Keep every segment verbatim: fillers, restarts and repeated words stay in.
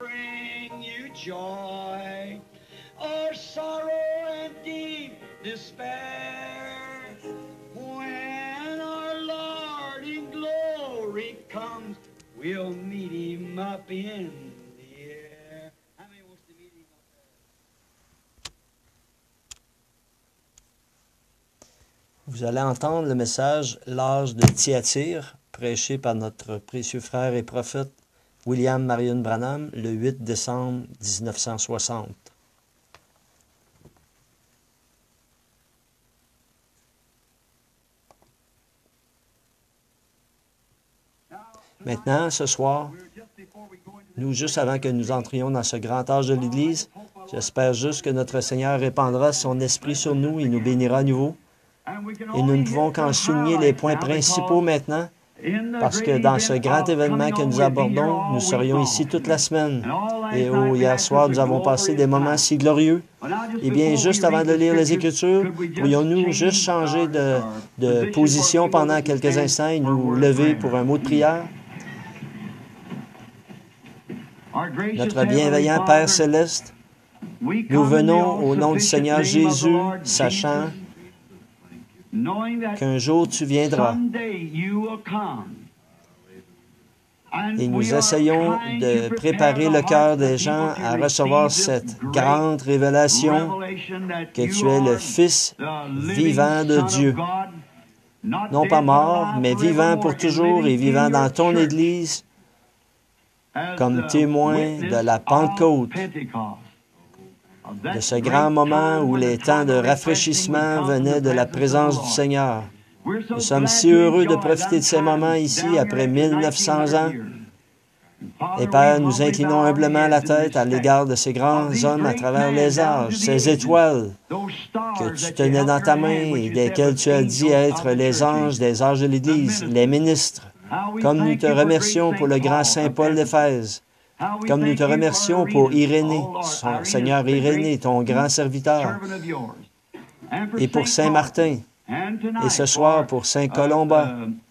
bring you joy, or sorrow and deep despair. When our Lord in glory comes, we'll meet him up in the air. How many wants to meet him up there? Vous allez entendre le message « L'âge de Thyatire » prêché par notre précieux frère et prophète William Marion Branham le huit décembre mille neuf cent soixante. Maintenant, ce soir, nous, juste avant que nous entrions dans ce grand âge de l'Église, j'espère juste que notre Seigneur répandra son esprit sur nous et nous bénira à nouveau. Et nous ne pouvons qu'en souligner les points principaux maintenant, parce que dans ce grand événement que nous abordons, nous serions ici toute la semaine. Et oh, hier soir, nous avons passé des moments si glorieux. Eh bien, juste avant de lire les Écritures, pourrions-nous juste changer de, de position pendant quelques instants et nous lever pour un mot de prière? Notre bienveillant Père céleste, nous venons au nom du Seigneur Jésus, sachant qu'un jour tu viendras. Et nous essayons de préparer le cœur des gens à recevoir cette grande révélation que tu es le Fils vivant de Dieu. Non pas mort, mais vivant pour toujours et vivant dans ton Église comme témoin de la Pentecôte, de ce grand moment où les temps de rafraîchissement venaient de la présence du Seigneur. Nous sommes si heureux de profiter de ces moments ici après mille neuf cents ans. Et Père, nous inclinons humblement la tête à l'égard de ces grands hommes à travers les âges, ces étoiles que tu tenais dans ta main et desquelles tu as dit être les anges des âges de l'Église, les ministres. Comme nous te remercions pour le grand Saint Paul d'Éphèse, comme nous te remercions pour Irénée, son Seigneur Irénée, ton grand serviteur, et pour Saint Martin, et ce soir pour Saint Colomba.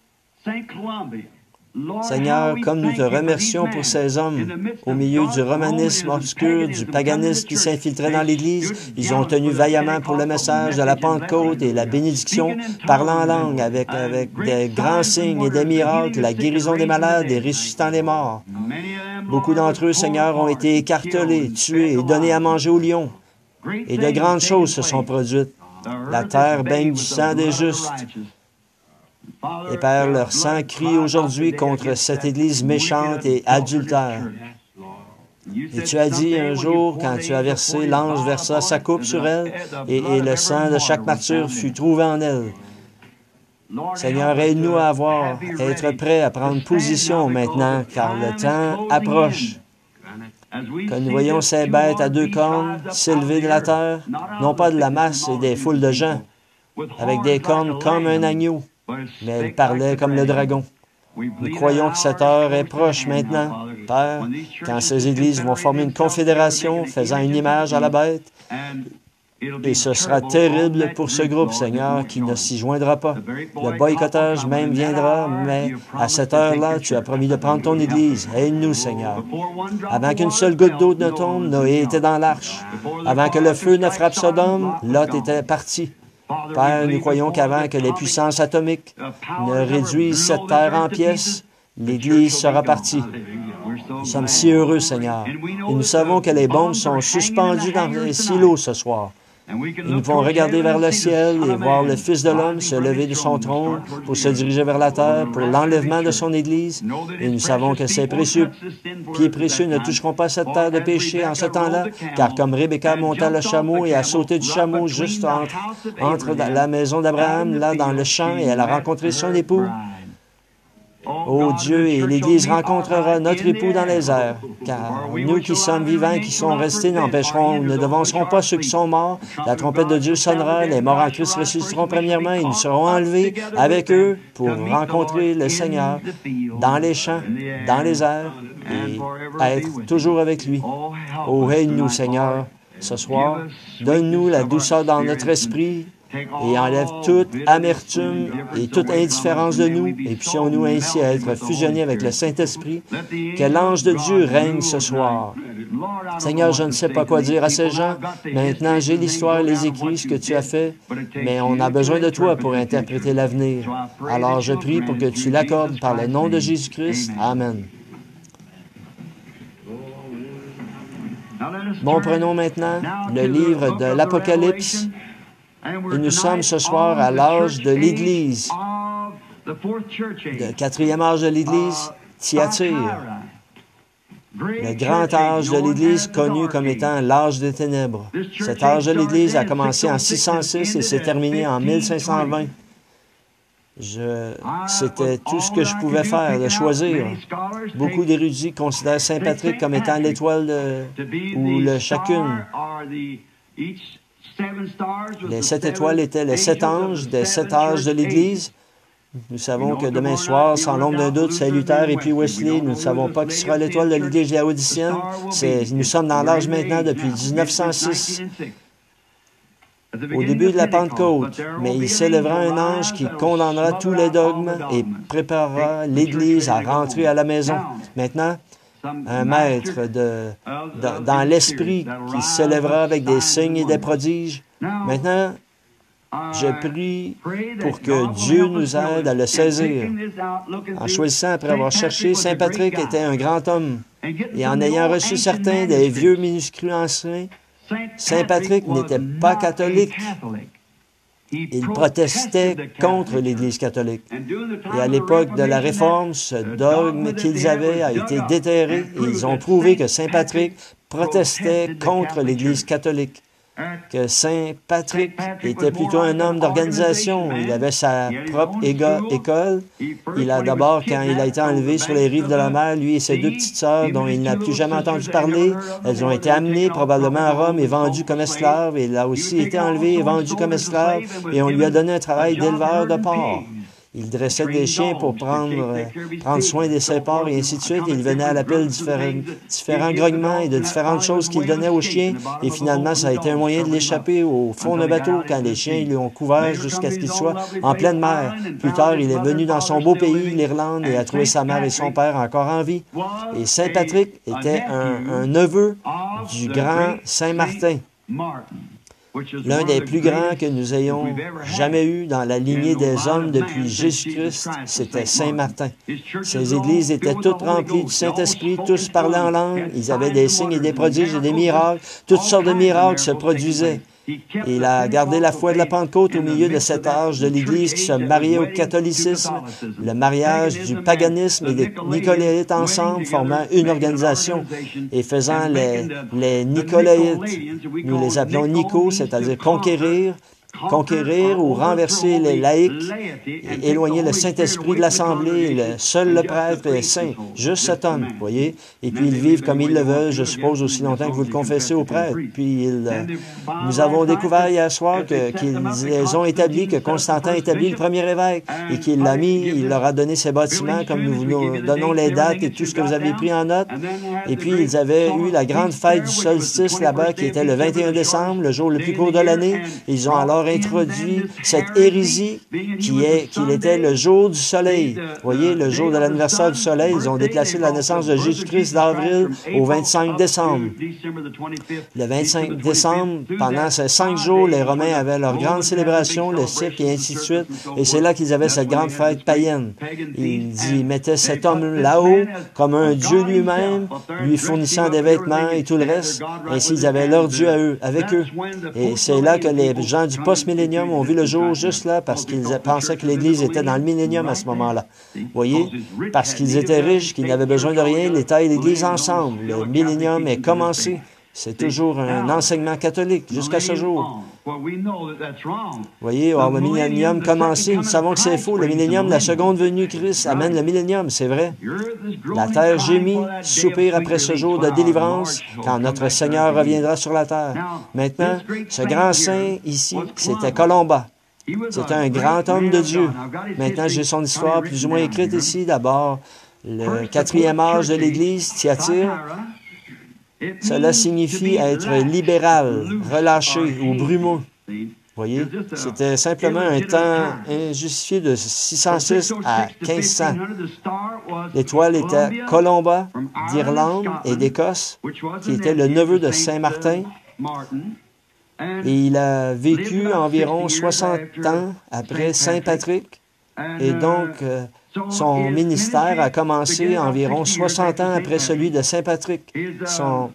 Seigneur, comme nous te remercions pour ces hommes au milieu du romanisme obscur, du paganisme qui s'infiltrait dans l'Église, ils ont tenu vaillamment pour le message de la Pentecôte et la bénédiction, parlant en langue avec, avec des grands signes et des miracles, la guérison des malades et ressuscitant les morts. Beaucoup d'entre eux, Seigneur, ont été écartelés, tués et donnés à manger aux lions. Et de grandes choses se sont produites. La terre baigne du sang des justes. Et Père, leur sang crie aujourd'hui contre cette Église méchante et adultère. Et tu as dit un jour, quand tu as versé, l'ange versa sa coupe sur elle, et, et le sang de chaque martyr fut trouvé en elle. Seigneur, aide-nous à avoir, à être prêts à prendre position maintenant, car le temps approche. Que nous voyons ces bêtes à deux cornes s'élever de la terre, non pas de la masse et des foules de gens, avec des cornes comme un agneau, mais elles parlaient comme le dragon. Nous croyons que cette heure est proche maintenant, Père, quand ces églises vont former une confédération faisant une image à la bête, et ce sera terrible pour ce groupe, Seigneur, qui ne s'y joindra pas. Le boycottage même viendra, mais à cette heure-là, tu as promis de prendre ton Église. Aide-nous, Seigneur. Avant qu'une seule goutte d'eau ne tombe, Noé était dans l'arche. Avant que le feu ne frappe Sodome, Lot était parti. Père, nous croyons qu'avant que les puissances atomiques ne réduisent cette terre en pièces, l'Église sera partie. Nous sommes si heureux, Seigneur. Et nous savons que les bombes sont suspendues dans les silos ce soir. Et nous pouvons regarder vers le ciel et voir le Fils de l'homme se lever de son trône pour se diriger vers la terre, pour l'enlèvement de son Église. Et nous savons que ces précieux pieds précieux ne toucheront pas cette terre de péché en ce temps-là, car comme Rebecca monta le chameau et a sauté du chameau juste entre, entre la maison d'Abraham, là dans le champ, et elle a rencontré son époux, ô Dieu, et l'Église rencontrera notre époux dans les airs, car nous qui sommes vivants, qui sont restés, n'empêcherons, ne devancerons pas ceux qui sont morts. La trompette de Dieu sonnera, les morts en Christ ressusciteront premièrement, et nous serons enlevés avec eux pour rencontrer le Seigneur dans les champs, dans les airs, et être toujours avec lui. Oh, aide-nous, Seigneur, ce soir. Donne-nous la douceur dans notre esprit et enlève toute amertume et toute indifférence de nous, et puissions-nous ainsi être fusionnés avec le Saint-Esprit. Que l'ange de Dieu règne ce soir. Seigneur, je ne sais pas quoi dire à ces gens. Maintenant, j'ai l'histoire, les écrits, ce que tu as fait, mais on a besoin de toi pour interpréter l'avenir. Alors, je prie pour que tu l'accordes par le nom de Jésus-Christ. Amen. Bon, prenons maintenant le livre de l'Apocalypse, et nous sommes ce soir à l'âge de l'Église, le quatrième âge de l'Église, Thyatire, le grand âge de l'Église connu comme étant l'âge des ténèbres. Cet âge de l'Église a commencé en six cent six et s'est terminé en mille cinq cent vingt. Je... C'était tout ce que je pouvais faire, de choisir. Beaucoup d'érudits considèrent Saint Patrick comme étant l'étoile de... ou le chacune. Les sept étoiles étaient les sept anges des sept âges de l'Église. Nous savons que demain soir, sans l'ombre d'un doute, c'est Luther et puis Wesley. Nous ne savons pas qui sera l'étoile de l'Église laodicienne. Nous sommes dans l'âge maintenant depuis mille neuf cent six. Au début de la Pentecôte, mais il s'élèvera un ange qui condamnera tous les dogmes et préparera l'Église à rentrer à la maison. Maintenant, un maître de, de, dans l'esprit qui s'élèvera avec des signes et des prodiges. Maintenant, je prie pour que Dieu nous aide à le saisir. En choisissant, après avoir cherché, Saint Patrick était un grand homme, et en ayant reçu certains des vieux manuscrits anciens, Saint Patrick n'était pas catholique. Il protestait contre l'Église catholique. Et à l'époque de la Réforme, ce dogme qu'ils avaient a été déterré et ils ont prouvé que Saint Patrick protestait contre l'Église catholique. Que Saint Patrick était plutôt un homme d'organisation. Il avait sa propre école. Il a d'abord, quand il a été enlevé sur les rives de la mer, lui et ses deux petites sœurs, dont il n'a plus jamais entendu parler, elles ont été amenées probablement à Rome et vendues comme esclaves. Et il a aussi été enlevé et vendu comme esclave. Et on lui a donné un travail d'éleveur de porcs. Il dressait des chiens pour prendre, euh, prendre soin de ses porcs et ainsi de suite. Il venait à l'appel différents, différents grognements et de différentes choses qu'il donnait aux chiens. Et finalement, ça a été un moyen de l'échapper au fond d'un bateau quand les chiens lui ont couvert jusqu'à ce qu'il soit en pleine mer. Plus tard, il est venu dans son beau pays, l'Irlande, et a trouvé sa mère et son père encore en vie. Et Saint Patrick était un, un neveu du grand Saint Martin, l'un des plus grands que nous ayons jamais eu dans la lignée des hommes depuis Jésus-Christ, c'était Saint Martin. Ces églises étaient toutes remplies du Saint-Esprit, tous parlaient en langue, ils avaient des signes et des prodiges et des miracles, toutes sortes de miracles se produisaient. Il a gardé la foi de la Pentecôte au milieu de cet âge de l'Église qui se mariait au catholicisme, le mariage du paganisme et des Nicolaïtes ensemble, formant une organisation et faisant les, les Nicolaïtes. Nous les appelons Nico, c'est-à-dire conquérir, conquérir ou renverser les laïcs, et éloigner le Saint-Esprit de l'Assemblée. Le, seul le prêtre est saint, juste cet homme, vous voyez. Et puis ils vivent comme ils le veulent, je suppose, aussi longtemps que vous le confessez au prêtre. Puis ils, euh, nous avons découvert hier soir que, qu'ils les ont établis, que Constantin a établi le premier évêque et qu'il l'a mis, il leur a donné ses bâtiments, comme nous vous donnons les dates et tout ce que vous avez pris en note. Et puis ils avaient eu la grande fête du solstice là-bas qui était le vingt et un décembre, le jour le plus court de l'année. Ils ont alors introduit cette hérésie qui est qu'il était le jour du soleil. Vous voyez, le jour de l'anniversaire du soleil, ils ont déplacé la naissance de Jésus-Christ d'avril au vingt-cinq décembre. Le vingt-cinq décembre, pendant ces cinq jours, les Romains avaient leur grande célébration, le cirque et ainsi de suite, et c'est là qu'ils avaient cette grande fête païenne. Ils, ils mettaient cet homme là-haut comme un dieu lui-même, lui fournissant des vêtements et tout le reste. Ainsi, ils avaient leur dieu à eux, avec eux. Et c'est là que les gens du post-millénium ont vu le jour juste là parce qu'ils pensaient que l'Église était dans le millénium à ce moment-là. Vous voyez? Parce qu'ils étaient riches, qu'ils n'avaient besoin de rien, l'État et l'Église ensemble. Le millénium est commencé. C'est toujours un enseignement catholique jusqu'à ce jour. Vous voyez, or, le millénium commencé, nous savons que c'est faux. Le millénium, la seconde venue Christ amène le millénium, c'est vrai. La terre gémit, soupire après ce jour de délivrance, quand notre Seigneur reviendra sur la terre. Maintenant, ce grand saint ici, c'était Colomba. C'était un grand homme de Dieu. Maintenant, j'ai son histoire plus ou moins écrite ici. D'abord, le quatrième âge de l'Église, Thyatire. Cela signifie être libéral, relâché ou brumeux. voyez, c'était simplement un temps injustifié de six cent six à mille cinq cents. L'étoile était Columba d'Irlande et d'Écosse, qui était le neveu de Saint Martin. Et il a vécu environ soixante ans après Saint Patrick. Et donc, euh, son ministère a commencé environ soixante ans après celui de Saint Patrick. Son...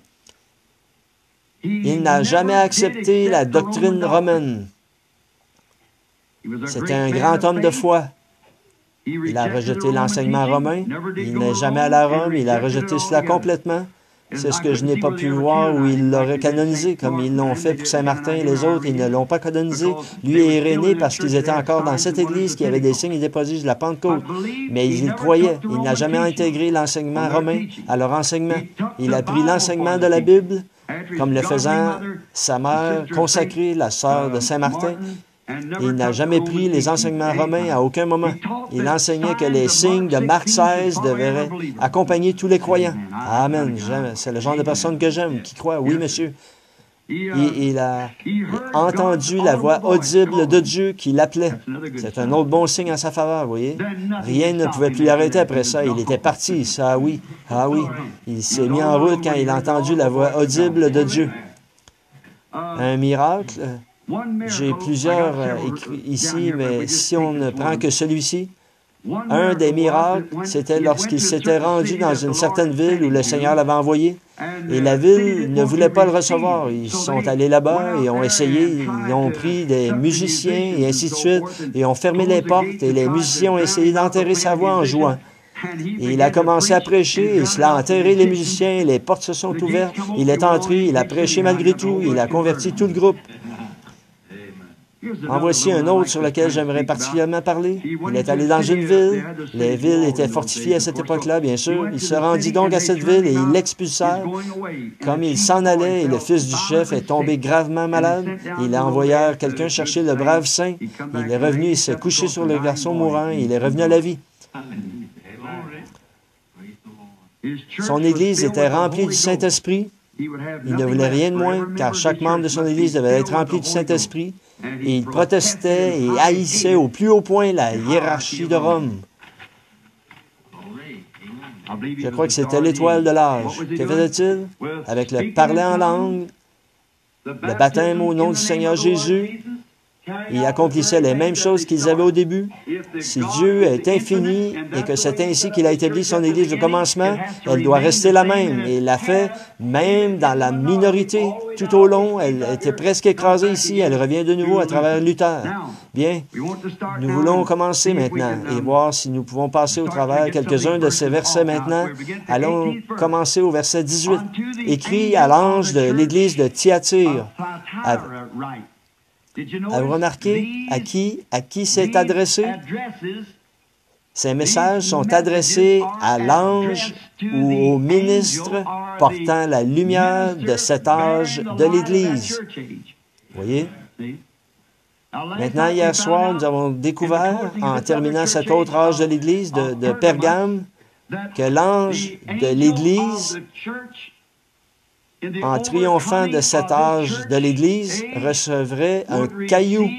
Il n'a jamais accepté la doctrine romaine. C'était un grand homme de foi. Il a rejeté l'enseignement romain. Il n'est jamais allé à Rome. Il a rejeté cela complètement. C'est ce que je n'ai pas pu voir où il l'aurait canonisé, comme ils l'ont fait pour Saint-Martin et les autres. Ils ne l'ont pas canonisé. Lui et Irénée, parce qu'ils étaient encore dans cette église qui avait des signes et des prodiges de la Pentecôte. Mais ils y croyaient. Il n'a jamais intégré l'enseignement romain à leur enseignement. Il a pris l'enseignement de la Bible, comme le faisant sa mère consacrée, la sœur de Saint-Martin. Il n'a jamais pris les enseignements romains à aucun moment. Il enseignait que les signes de Marc seize devraient accompagner tous les croyants. Amen. C'est le genre de personne que j'aime, qui croit. Oui, monsieur. Il, il a entendu la voix audible de Dieu qui l'appelait. C'est un autre bon signe en sa faveur, vous voyez. Rien ne pouvait plus l'arrêter après ça. Il était parti, ça, oui. Ah oui. Il s'est mis en route quand il a entendu la voix audible de Dieu. Un miracle. J'ai plusieurs euh, écrits ici, mais si on ne prend que celui-ci, un des miracles, c'était lorsqu'il s'était rendu dans une certaine ville où le Seigneur l'avait envoyé. Et la ville ne voulait pas le recevoir. Ils sont allés là-bas et ont essayé, ils ont pris des musiciens et ainsi de suite, et ont fermé les portes, et les musiciens ont essayé d'enterrer sa voix en jouant. Et il a commencé à prêcher, et cela a enterré les musiciens, les portes se sont ouvertes, il est entré, il a prêché malgré tout, il a converti tout le groupe. En voici un autre sur lequel j'aimerais particulièrement parler. Il est allé dans une ville. Les villes étaient fortifiées à cette époque-là, bien sûr. Il se rendit donc à cette ville et il l'expulsa. Comme il s'en allait et le fils du chef est tombé gravement malade, il a envoyé quelqu'un chercher le brave saint. Il est revenu, il s'est couché sur le garçon mourant et il est revenu à la vie. Son Église était remplie du Saint-Esprit. Il ne voulait rien de moins, car chaque membre de son Église devait être rempli du Saint-Esprit. Et il protestait et haïssait au plus haut point la hiérarchie de Rome. Je crois que c'était l'étoile de l'âge. Que faisait-il? Avec le parler en langue, le baptême au nom du Seigneur Jésus, il accomplissait les mêmes choses qu'ils avaient au début. Si Dieu est infini et que c'est ainsi qu'il a établi son Église au commencement, elle doit rester la même. Et il l'a fait même dans la minorité. Tout au long, elle était presque écrasée ici. Elle revient de nouveau à travers Luther. Bien, nous voulons commencer maintenant et voir si nous pouvons passer au travers quelques-uns de ces versets maintenant. Allons commencer au verset dix-huit. Écrit à l'ange de l'Église de Thyatire. À, Avez-vous remarqué à qui, à qui c'est adressé? Ces messages sont adressés à l'ange ou au ministre portant la lumière de cet âge de l'Église. Vous voyez? Maintenant, hier soir, nous avons découvert, en terminant cet autre âge de l'Église de, de Pergame, que l'ange de l'Église, en triomphant de cet âge de l'Église, recevrait un caillou.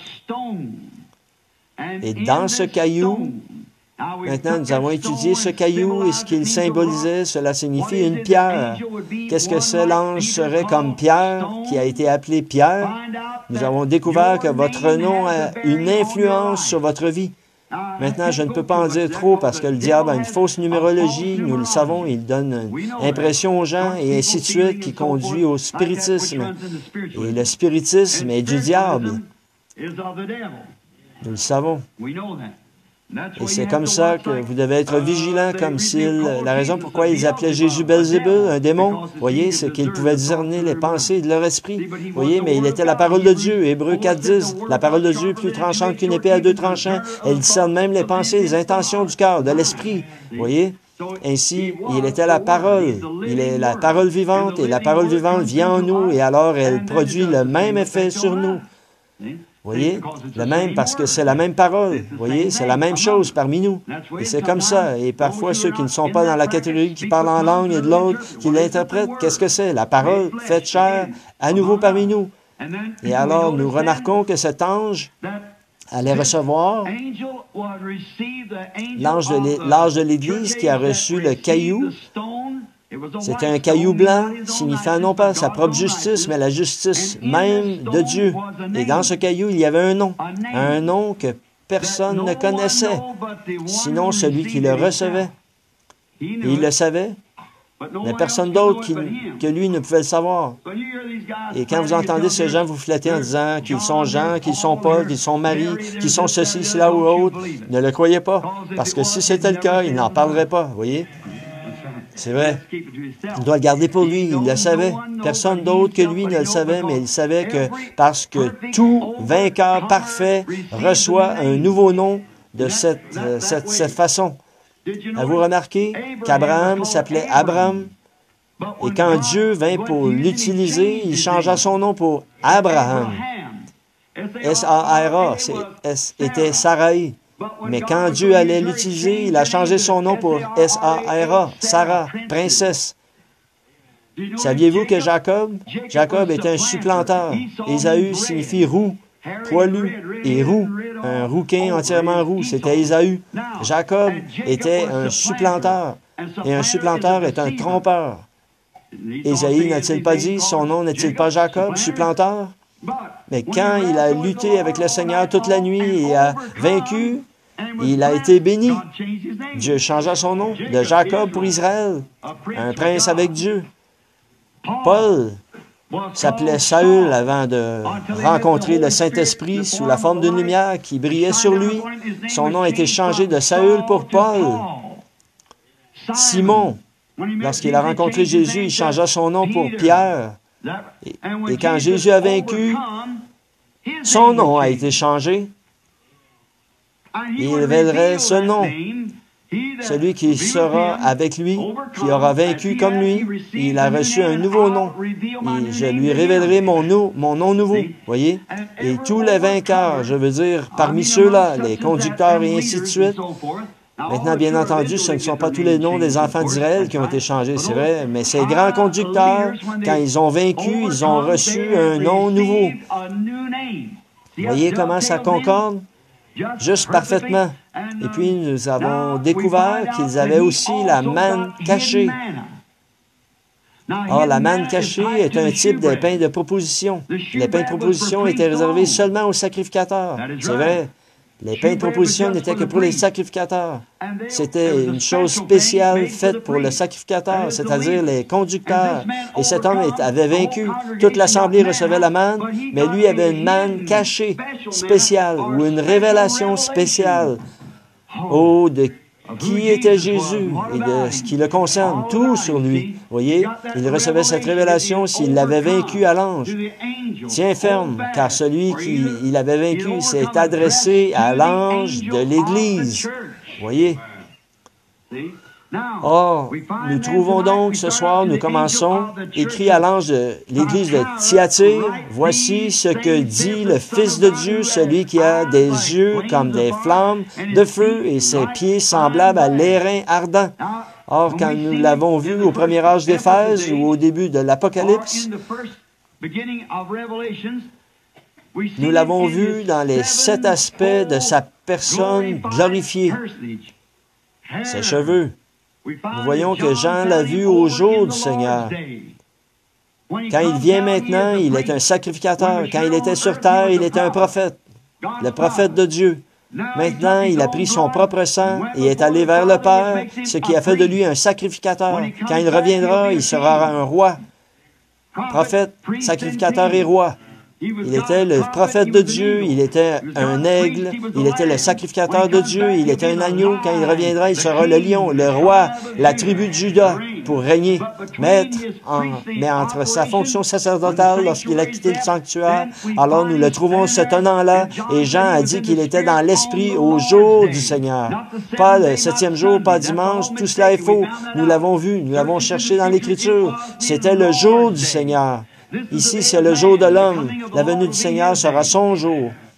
Et dans ce caillou, maintenant, nous avons étudié ce caillou et ce qu'il symbolisait. Cela signifie une pierre. Qu'est-ce que ce l'ange serait comme pierre, qui a été appelé Pierre? Nous avons découvert que votre nom a une influence sur votre vie. Maintenant, je ne peux pas en dire trop parce que le diable a une fausse numérologie, nous le savons, il donne une impression aux gens et ainsi de suite qui conduit au spiritisme. Et le spiritisme est du diable. Nous le savons. Et c'est comme ça que vous devez être vigilant, comme s'il... La raison pourquoi ils appelaient Jésus Belzébul, un démon, voyez, c'est qu'il pouvait discerner les pensées de leur esprit. Voyez, mais il était la parole de Dieu. Hébreux quatre dix, la parole de Dieu plus tranchante qu'une épée à deux tranchants. Elle discerne même les pensées, les intentions du cœur, de l'esprit. Voyez? Ainsi, il était la parole. Il est la parole vivante, et la parole vivante vient en nous, et alors elle produit le même effet sur nous. Voyez, le même, parce que c'est la même parole. Voyez, c'est la même chose parmi nous. Et c'est comme ça. Et parfois, ceux qui ne sont pas dans la catégorie qui parlent en langue et de l'autre, qui l'interprètent, qu'est-ce que c'est? La parole faite chair, à nouveau parmi nous. Et alors, nous remarquons que cet ange allait recevoir l'ange de l'Église qui a reçu le caillou. C'était un caillou blanc, signifiant non pas sa propre justice, mais la justice même de Dieu. Et dans ce caillou, il y avait un nom, un nom que personne ne connaissait, sinon celui qui le recevait. Et il le savait, mais personne d'autre que lui ne pouvait le savoir. Et quand vous entendez ces gens vous flatter en disant qu'ils sont Jean, qu'ils sont Paul, qu'ils sont Marie, qu'ils sont ceci, cela ou autre, ne le croyez pas, parce que si c'était le cas, ils n'en parleraient pas, vous voyez? C'est vrai. Il doit le garder pour lui. Il le savait. Personne d'autre que lui ne le savait, mais il savait que parce que tout vainqueur parfait reçoit un nouveau nom de cette, euh, cette, cette façon. Avez-vous remarqué qu'Abraham s'appelait Abraham? Et quand Dieu vint pour l'utiliser, il changea son nom pour Abraham. S A R A, c'était Sarai. Mais quand Dieu allait l'utiliser, il a changé son nom pour S A R A, Sarah, princesse. Saviez-vous que Jacob, Jacob était un supplanteur. Ésaü signifie roux, poilu, et roux, un rouquin entièrement roux, c'était Ésaü. Jacob était un supplanteur, et un supplanteur est un trompeur. Ésaïe n'a-t-il pas dit, son nom n'est-il pas Jacob, supplanteur? Mais quand il a lutté avec le Seigneur toute la nuit et a vaincu, il a été béni. Dieu changea son nom de Jacob pour Israël, un prince avec Dieu. Paul s'appelait Saül avant de rencontrer le Saint-Esprit sous la forme d'une lumière qui brillait sur lui. Son nom a été changé de Saül pour Paul. Simon, lorsqu'il a rencontré Jésus, il changea son nom pour Pierre. Et, et quand Jésus a vaincu, son nom a été changé. Il révélerait ce nom. Celui qui sera avec lui, qui aura vaincu comme lui, il a reçu un nouveau nom. Et je lui révélerai mon, no, mon nom nouveau. Voyez? Et tous les vainqueurs, je veux dire, parmi ceux-là, les conducteurs et ainsi de suite. Maintenant, bien entendu, ce ne sont pas tous les noms des enfants d'Israël qui ont été changés, c'est vrai, mais ces grands conducteurs, quand ils ont vaincu, ils ont reçu un nom nouveau. Voyez comment ça concorde? Juste parfaitement. Et puis, nous avons découvert qu'ils avaient aussi la manne cachée. Or, la manne cachée est un type des pains de proposition. Les pains de proposition étaient réservés seulement aux sacrificateurs. C'est vrai. Les pains de proposition n'étaient que pour les sacrificateurs. C'était une chose spéciale faite pour le sacrificateur, c'est-à-dire les conducteurs. Et cet homme avait vaincu. Toute l'assemblée recevait la manne, mais lui avait une manne cachée, spéciale, ou une révélation spéciale. Oh, de qui était Jésus et de ce qui le concerne, tout sur lui. Voyez, il recevait cette révélation s'il l'avait vaincu à l'ange. Tiens ferme, car celui qui il avait vaincu s'est adressé à l'ange de l'Église. Voyez. Or, nous trouvons donc ce soir, nous commençons, écrit à l'ange de l'Église de Thyatire, « Voici ce que dit le Fils de Dieu, celui qui a des yeux comme des flammes de feu et ses pieds semblables à l'airain ardent. » Or, quand nous l'avons vu au premier âge d'Éphèse ou au début de l'Apocalypse, nous l'avons vu dans les sept aspects de sa personne glorifiée. Ses cheveux. Nous voyons que Jean l'a vu au jour du Seigneur. Quand il vient maintenant, il est un sacrificateur. Quand il était sur terre, il était un prophète, le prophète de Dieu. Maintenant, il a pris son propre sang et est allé vers le Père, ce qui a fait de lui un sacrificateur. Quand il reviendra, il sera un roi, prophète, sacrificateur et roi. Il était le prophète de Dieu, il était un aigle, il était le sacrificateur de Dieu, il était un agneau. Quand il reviendra, il sera le lion, le roi, la tribu de Juda pour régner. Maître, en, mais entre sa fonction sacerdotale lorsqu'il a quitté le sanctuaire, alors nous le trouvons se tenant là, et Jean a dit qu'il était dans l'esprit au jour du Seigneur. Pas le septième jour, pas dimanche, tout cela est faux. Nous l'avons vu, nous l'avons cherché dans l'Écriture. C'était le jour du Seigneur. Ici, c'est le jour de l'homme. La venue du Seigneur sera son jour.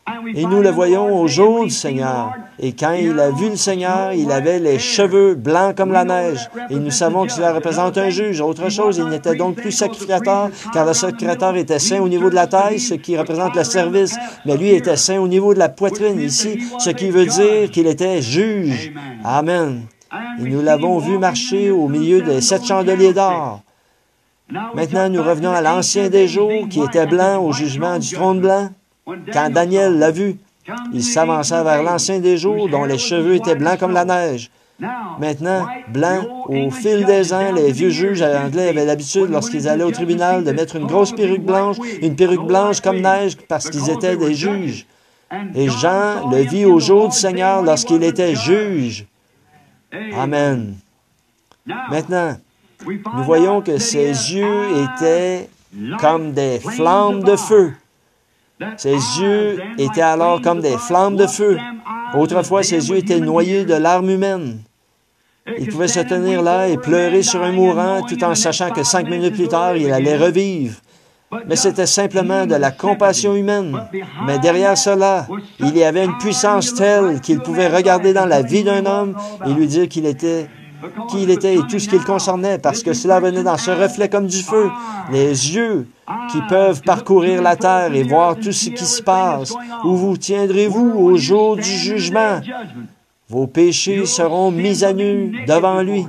Et nous le voyons au jour du Seigneur. Et quand il a vu le Seigneur, il avait les cheveux blancs comme la neige. Et nous savons que cela représente un juge. Autre chose, il n'était donc plus sacrificateur, car le sacrificateur était saint au niveau de la taille, ce qui représente le service. Mais lui était saint au niveau de la poitrine ici, ce qui veut dire qu'il était juge. Amen. Et nous l'avons vu marcher au milieu des sept chandeliers d'or. Maintenant, nous revenons à l'Ancien des jours, qui était blanc au jugement du trône blanc. Quand Daniel l'a vu, il s'avança vers l'Ancien des jours, dont les cheveux étaient blancs comme la neige. Maintenant, blanc, au fil des ans, les vieux juges anglais avaient l'habitude, lorsqu'ils allaient au tribunal, de mettre une grosse perruque blanche, une perruque blanche comme neige, parce qu'ils étaient des juges. Et Jean le vit au jour du Seigneur lorsqu'il était juge. Amen. Maintenant, nous voyons que ses yeux étaient comme des flammes de feu. Ses yeux étaient alors comme des flammes de feu. Autrefois, ses yeux étaient noyés de larmes humaines. Il pouvait se tenir là et pleurer sur un mourant tout en sachant que cinq minutes plus tard, il allait revivre. Mais c'était simplement de la compassion humaine. Mais derrière cela, il y avait une puissance telle qu'il pouvait regarder dans la vie d'un homme et lui dire qu'il était qui il était et tout ce qui le concernait, parce que cela venait dans ce reflet comme du feu. Les yeux qui peuvent parcourir la terre et voir tout ce qui se passe. Où vous tiendrez-vous au jour du jugement? Vos péchés seront mis à nu devant lui.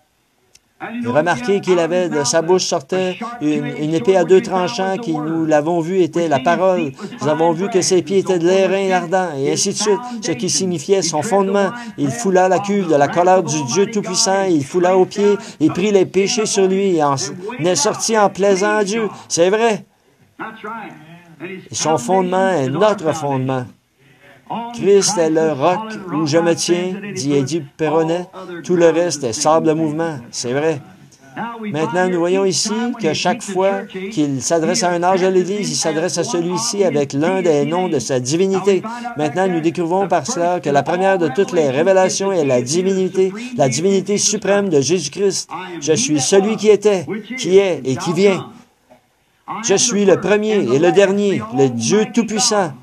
Et remarquez qu'il avait, de sa bouche sortait une, une épée à deux tranchants qui, nous l'avons vu, était la parole. Nous avons vu que ses pieds étaient de l'airain ardent, et ainsi de suite, ce qui signifiait son fondement. Il foula la cuve de la colère du Dieu Tout-Puissant, il foula aux pieds, et prit les péchés sur lui, et en est sorti en plaisant à Dieu. C'est vrai. Et son fondement est notre fondement. Christ est le roc où je me tiens, dit Eddie Perronnet. Tout le reste est sable de mouvement. C'est vrai. Maintenant, nous voyons ici que chaque fois qu'il s'adresse à un âge de l'Église, il s'adresse à celui-ci avec l'un des noms de sa divinité. Maintenant, nous découvrons par cela que la première de toutes les révélations est la divinité, la divinité suprême de Jésus-Christ. Je suis celui qui était, qui est et qui vient. Je suis le premier et le dernier, le Dieu Tout-Puissant.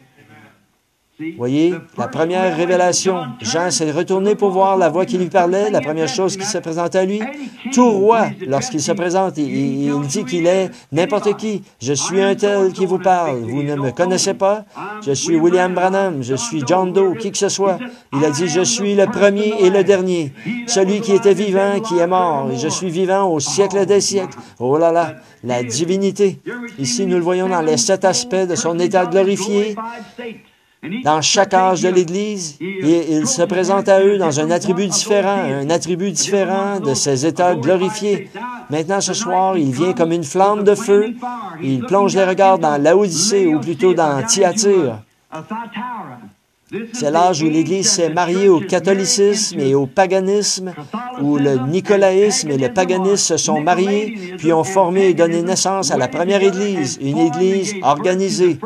Voyez, la première révélation, Jean s'est retourné pour voir la voix qui lui parlait, la première chose qui se présente à lui. Tout roi, lorsqu'il se présente, il, il dit qu'il est n'importe qui. Je suis un tel qui vous parle. Vous ne me connaissez pas? Je suis William Branham, je suis John Doe, qui que ce soit. Il a dit, je suis le premier et le dernier, celui qui était vivant, qui est mort, et je suis vivant au siècle des siècles. Oh là là, la divinité. Ici, nous le voyons dans les sept aspects de son état glorifié. Dans chaque âge de l'Église, il se présente à eux dans un attribut différent, un attribut différent de ses états glorifiés. Maintenant, ce soir, il vient comme une flamme de feu. Il plonge les regards dans Laodicée, ou plutôt dans Thyatire. C'est l'âge où l'Église s'est mariée au catholicisme et au paganisme, où le nicolaïsme et le paganisme se sont mariés, puis ont formé et donné naissance à la première Église, une Église organisée.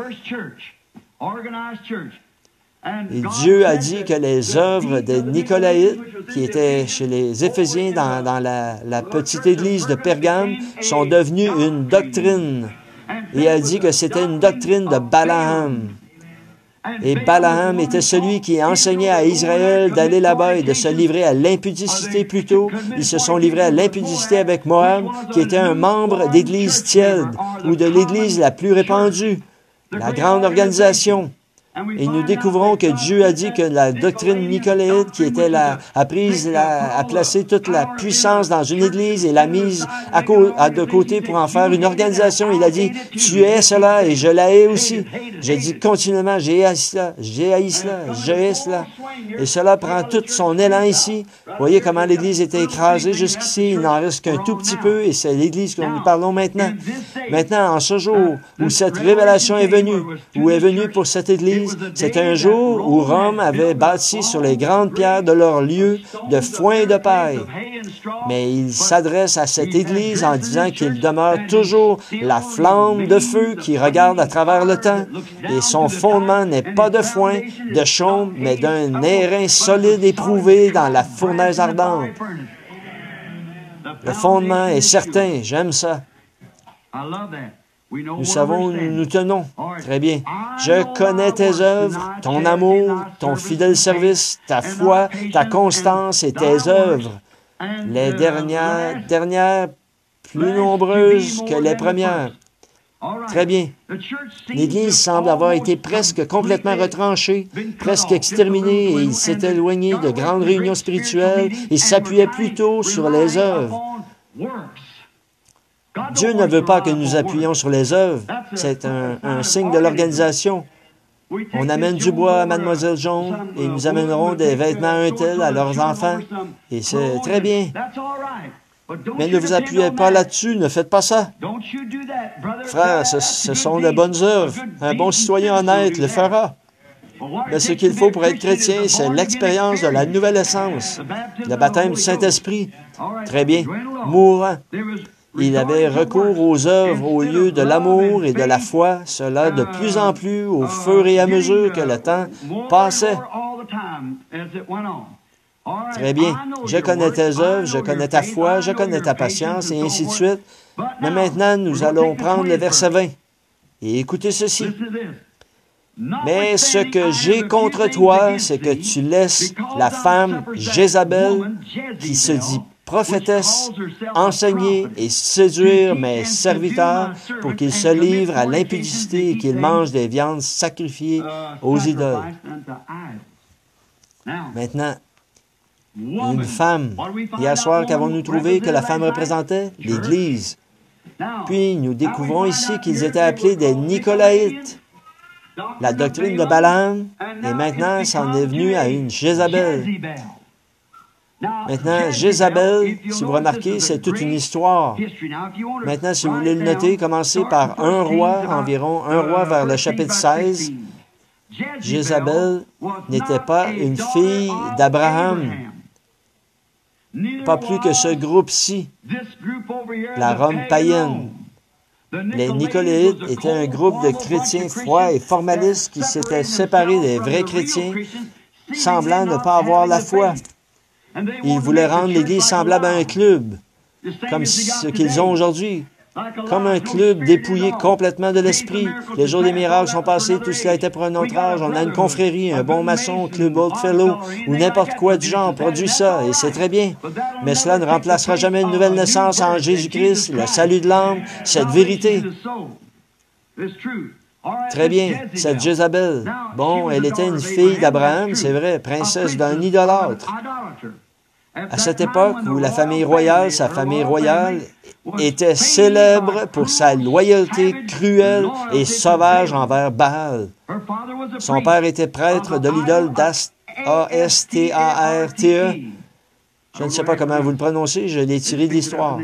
Et Dieu a dit que les œuvres des Nicolaïtes, qui étaient chez les Éphésiens dans, dans la, la petite église de Pergame, sont devenues une doctrine. Et il a dit que c'était une doctrine de Balaam. Et Balaam était celui qui enseignait à Israël d'aller là-bas et de se livrer à l'impudicité plutôt. Ils se sont livrés à l'impudicité avec Moab, qui était un membre d'église tiède, ou de l'église la plus répandue. La grande organisation. Et nous découvrons que Dieu a dit que la doctrine nicolaïte, qui était la, a prise, la, a placé toute la puissance dans une église et l'a mise à, co à de côté pour en faire une organisation. Il a dit, tu es cela et je la hais aussi. Je dis continuellement, j'ai haï cela, j'ai haï cela, je hais cela. Et cela prend tout son élan ici. Vous voyez comment l'église était écrasée jusqu'ici. Il n'en reste qu'un tout petit peu et c'est l'église que nous parlons maintenant. Maintenant, en ce jour où cette révélation est venue, où est venue pour cette église, c'est un jour où Rome avait bâti sur les grandes pierres de leur lieu de foin et de paille. Mais il s'adresse à cette Église en disant qu'il demeure toujours la flamme de feu qui regarde à travers le temps, et son fondement n'est pas de foin, de chaume, mais d'un airain solide éprouvé dans la fournaise ardente. Le fondement est certain, j'aime ça. Nous savons où nous nous tenons. Très bien. Je connais tes œuvres, ton amour, ton fidèle service, ta foi, ta constance et tes œuvres. Les dernières, dernières plus nombreuses que les premières. Très bien. L'Église semble avoir été presque complètement retranchée, presque exterminée, et il s'est éloigné de grandes réunions spirituelles et s'appuyait plutôt sur les œuvres. Dieu ne veut pas que nous appuyions sur les œuvres. C'est un, un signe de l'organisation. On amène du bois à Mademoiselle Jones et nous amènerons des vêtements à un tel à leurs enfants. Et c'est très bien. Mais ne vous appuyez pas là-dessus, ne faites pas ça. Frère, ce, ce sont de bonnes œuvres. Un bon citoyen honnête le fera. Mais ce qu'il faut pour être chrétien, c'est l'expérience de la nouvelle essence, le baptême du Saint-Esprit. Très bien. Mourant. Il avait recours aux œuvres au lieu de l'amour et de la foi, cela de plus en plus au fur et à mesure que le temps passait. Très bien. Je connais tes œuvres, je connais ta foi, je connais ta patience, et ainsi de suite. Mais maintenant, nous allons prendre le verset vingt. Et écoutez ceci. Mais ce que j'ai contre toi, c'est que tu laisses la femme Jézabel, qui se dit prophétesse, enseigner et séduire mes serviteurs pour qu'ils se livrent à l'impudicité et qu'ils mangent des viandes sacrifiées aux idoles. Maintenant, une femme. Hier soir, qu'avons-nous trouvé que la femme représentait? L'Église. Puis, nous découvrons ici qu'ils étaient appelés des Nicolaïtes. La doctrine de Balaam, et maintenant, ça en est venu à une Jézabel. Maintenant, Jézabel, si vous remarquez, c'est toute une histoire. Maintenant, si vous voulez le noter, commencez par un roi, environ un roi vers le chapitre seize. Jézabel n'était pas une fille d'Abraham. Pas plus que ce groupe-ci, la Rome païenne. Les Nicolaïtes étaient un groupe de chrétiens froids et formalistes qui s'étaient séparés des vrais chrétiens, semblant ne pas avoir la foi. Ils voulaient rendre l'Église semblable à un club, comme ce qu'ils ont aujourd'hui, comme un club dépouillé complètement de l'esprit. Les jours des miracles sont passés, tout cela était pour un autre âge. On a une confrérie, un bon maçon, Club Old Fellow, ou n'importe quoi du genre produit ça, et c'est très bien. Mais cela ne remplacera jamais une nouvelle naissance en Jésus-Christ, le salut de l'âme, cette vérité. Très bien, cette Jézabel. Bon, elle était une fille d'Abraham, c'est vrai, princesse d'un idolâtre. À cette époque où la famille royale, sa famille royale, était célèbre pour sa loyauté cruelle et sauvage envers Baal. Son père était prêtre de l'idole d'Astarté. A S T A R T E. Je ne sais pas comment vous le prononcez, je l'ai tiré de l'histoire.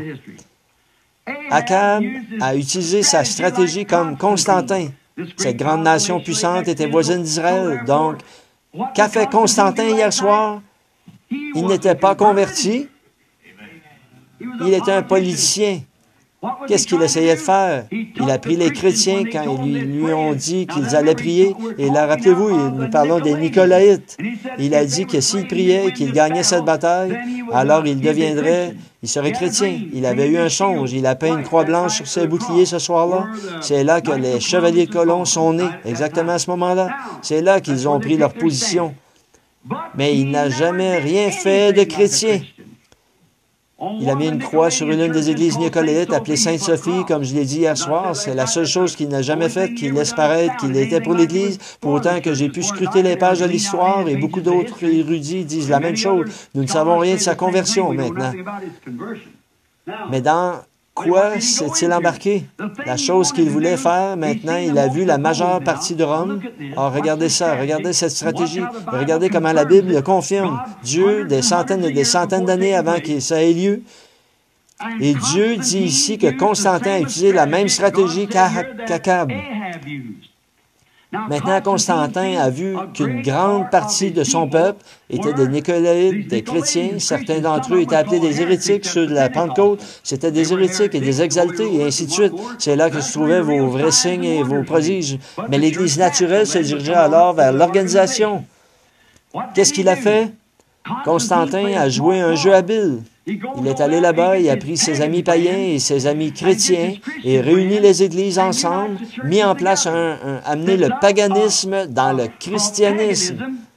Akab a utilisé sa stratégie comme Constantin. Cette grande nation puissante était voisine d'Israël. Donc, qu'a fait Constantin hier soir? Il n'était pas converti. Il était un politicien. Qu'est-ce qu'il essayait de faire? Il a pris les chrétiens quand ils lui, lui ont dit qu'ils allaient prier. Et là, rappelez-vous, nous parlons des Nicolaïtes. Il a dit que s'il priait et qu'il gagnait cette bataille, alors il deviendrait, il serait chrétien. Il avait eu un songe. Il a peint une croix blanche sur ses boucliers ce soir-là. C'est là que les chevaliers de colons sont nés, exactement à ce moment-là. C'est là qu'ils ont pris leur position. Mais il n'a jamais rien fait de chrétien. Il a mis une croix sur une des églises nicolaïtes appelée Sainte-Sophie, comme je l'ai dit hier soir. C'est la seule chose qu'il n'a jamais faite, qu'il laisse paraître qu'il était pour l'Église. Pour autant que j'ai pu scruter les pages de l'histoire, et beaucoup d'autres érudits disent la même chose. Nous ne savons rien de sa conversion maintenant. Mais dans quoi s'est-il embarqué? La chose qu'il voulait faire, maintenant, il a vu la majeure partie de Rome. Ah, regardez ça, regardez cette stratégie. Regardez comment la Bible le confirme. Dieu, des centaines et des centaines d'années avant que ça ait lieu. Et Dieu dit ici que Constantin a utilisé la même stratégie qu'Akab. Maintenant, Constantin a vu qu'une grande partie de son peuple était des Nicolaïtes, des chrétiens. Certains d'entre eux étaient appelés des hérétiques. Ceux de la Pentecôte, c'était des hérétiques et des exaltés, et ainsi de suite. C'est là que se trouvaient vos vrais signes et vos prodiges. Mais l'Église naturelle se dirigeait alors vers l'organisation. Qu'est-ce qu'il a fait? Constantin a joué un jeu habile. Il est allé là-bas, il a pris ses amis païens et ses amis chrétiens et réuni les églises ensemble, mis en place un, un amené le paganisme dans le christianisme.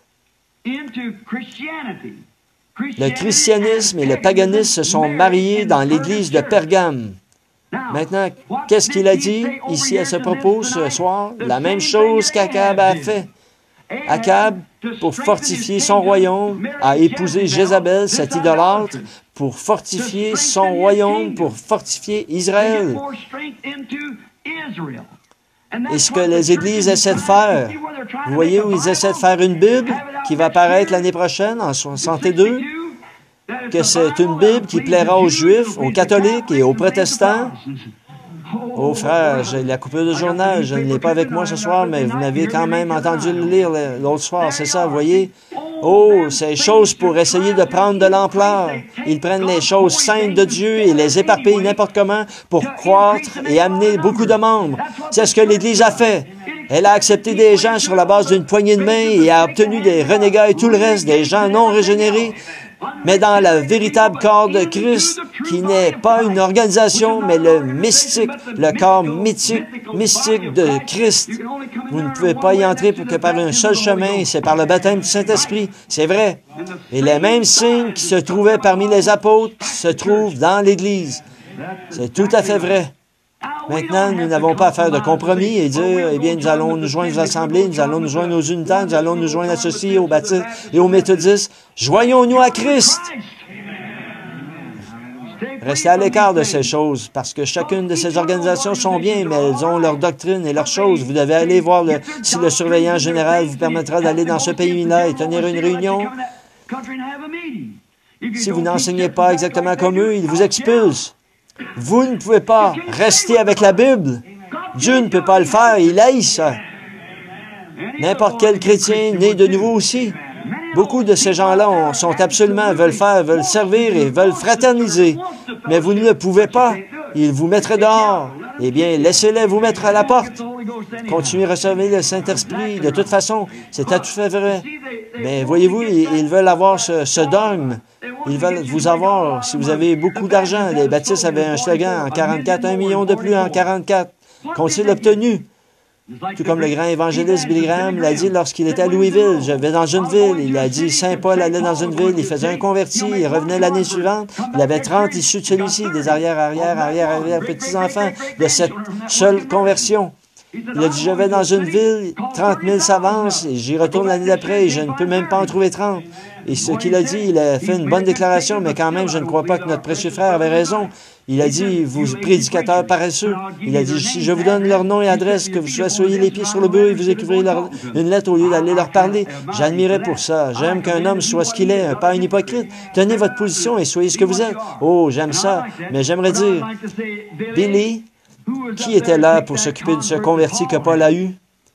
Le christianisme et le paganisme se sont mariés dans l'église de Pergame. Maintenant, qu'est-ce qu'il a dit ici à ce propos ce soir? La même chose qu'Akab a fait. Akab, pour fortifier son royaume, a épousé Jézabel, cette idolâtre, pour fortifier son royaume, pour fortifier Israël. Et ce que les églises essaient de faire, vous voyez où ils essaient de faire une Bible qui va paraître l'année prochaine, en soixante-deux, que c'est une Bible qui plaira aux Juifs, aux catholiques et aux protestants. Oh frère, j'ai la coupure de journal, je ne l'ai pas avec moi ce soir, mais vous m'avez quand même entendu le lire l'autre soir, c'est ça, vous voyez? Oh, ces choses pour essayer de prendre de l'ampleur. Ils prennent les choses saintes de Dieu et les éparpillent n'importe comment pour croître et amener beaucoup de membres. C'est ce que l'Église a fait. Elle a accepté des gens sur la base d'une poignée de main et a obtenu des renégats et tout le reste, des gens non régénérés. Mais dans le véritable corps de Christ, qui n'est pas une organisation, mais le mystique, le corps mythique, mystique de Christ, vous ne pouvez pas y entrer que par un seul chemin, c'est par le baptême du Saint-Esprit. C'est vrai. Et les mêmes signes qui se trouvaient parmi les apôtres se trouvent dans l'Église. C'est tout à fait vrai. Maintenant, nous n'avons pas à faire de compromis et dire, eh bien, nous allons nous joindre aux assemblées, nous allons nous joindre aux unitaires, nous allons nous joindre associés aux baptistes et aux méthodistes. Joignons-nous à Christ. Restez à l'écart de ces choses, parce que chacune de ces organisations sont bien, mais elles ont leur doctrine et leurs choses. Vous devez aller voir le, si le surveillant général vous permettra d'aller dans ce pays-là et tenir une réunion. Si vous n'enseignez pas exactement comme eux, ils vous expulsent. Vous ne pouvez pas rester avec la Bible. Dieu ne peut pas le faire, il haït ça. N'importe quel chrétien né de nouveau aussi. Beaucoup de ces gens-là sont absolument, veulent faire, veulent servir et veulent fraterniser. Mais vous ne le pouvez pas. Ils vous mettraient dehors. Eh bien, laissez-les vous mettre à la porte. Continuez à recevoir le Saint-Esprit. De toute façon, c'est tout à fait vrai. Mais voyez-vous, ils veulent avoir ce, ce dogme. Ils veulent vous avoir, si vous avez beaucoup d'argent. Les baptistes avaient un slogan en quarante-quatre, un million de plus en quarante-quatre. Qu'ont-ils obtenu? Tout comme le grand évangéliste Billy Graham l'a dit lorsqu'il était à Louisville. Je vais dans une ville. Il a dit, Saint Paul allait dans une ville. Il faisait un converti. Il revenait l'année suivante. Il avait trente issus de celui-ci, des arrière, arrière, arrière, arrière, petits-enfants de cette seule conversion. Il a dit, je vais dans une ville, trente mille s'avancent, et j'y retourne l'année d'après, et je ne peux même pas en trouver trente. Et ce qu'il a dit, il a fait une bonne déclaration, mais quand même, je ne crois pas que notre précieux frère avait raison. Il a dit, vous prédicateurs paresseux, il a dit, si je vous donne leur nom et adresse, que vous soyez les pieds sur le bureau et vous écrivez leur, une lettre au lieu d'aller leur parler, j'admirais pour ça. J'aime qu'un homme soit ce qu'il est, pas un hypocrite. Tenez votre position et soyez ce que vous êtes. Oh, j'aime ça, mais j'aimerais dire, Billy, qui était là pour s'occuper de ce converti que Paul a eu?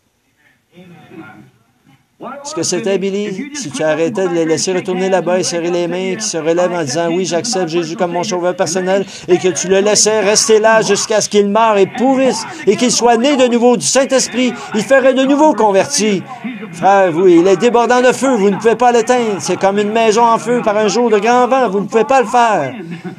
Ce que c'était, Billy, si tu arrêtais de les laisser retourner là-bas et serrer les mains, qui se relèvent en disant, oui, j'accepte Jésus comme mon sauveur personnel, et que tu le laissais rester là jusqu'à ce qu'il meure et pourrisse, et qu'il soit né de nouveau du Saint-Esprit, il ferait de nouveau converti. Frère, vous, il est débordant de feu, vous ne pouvez pas l'éteindre. C'est comme une maison en feu par un jour de grand vent, vous ne pouvez pas le faire.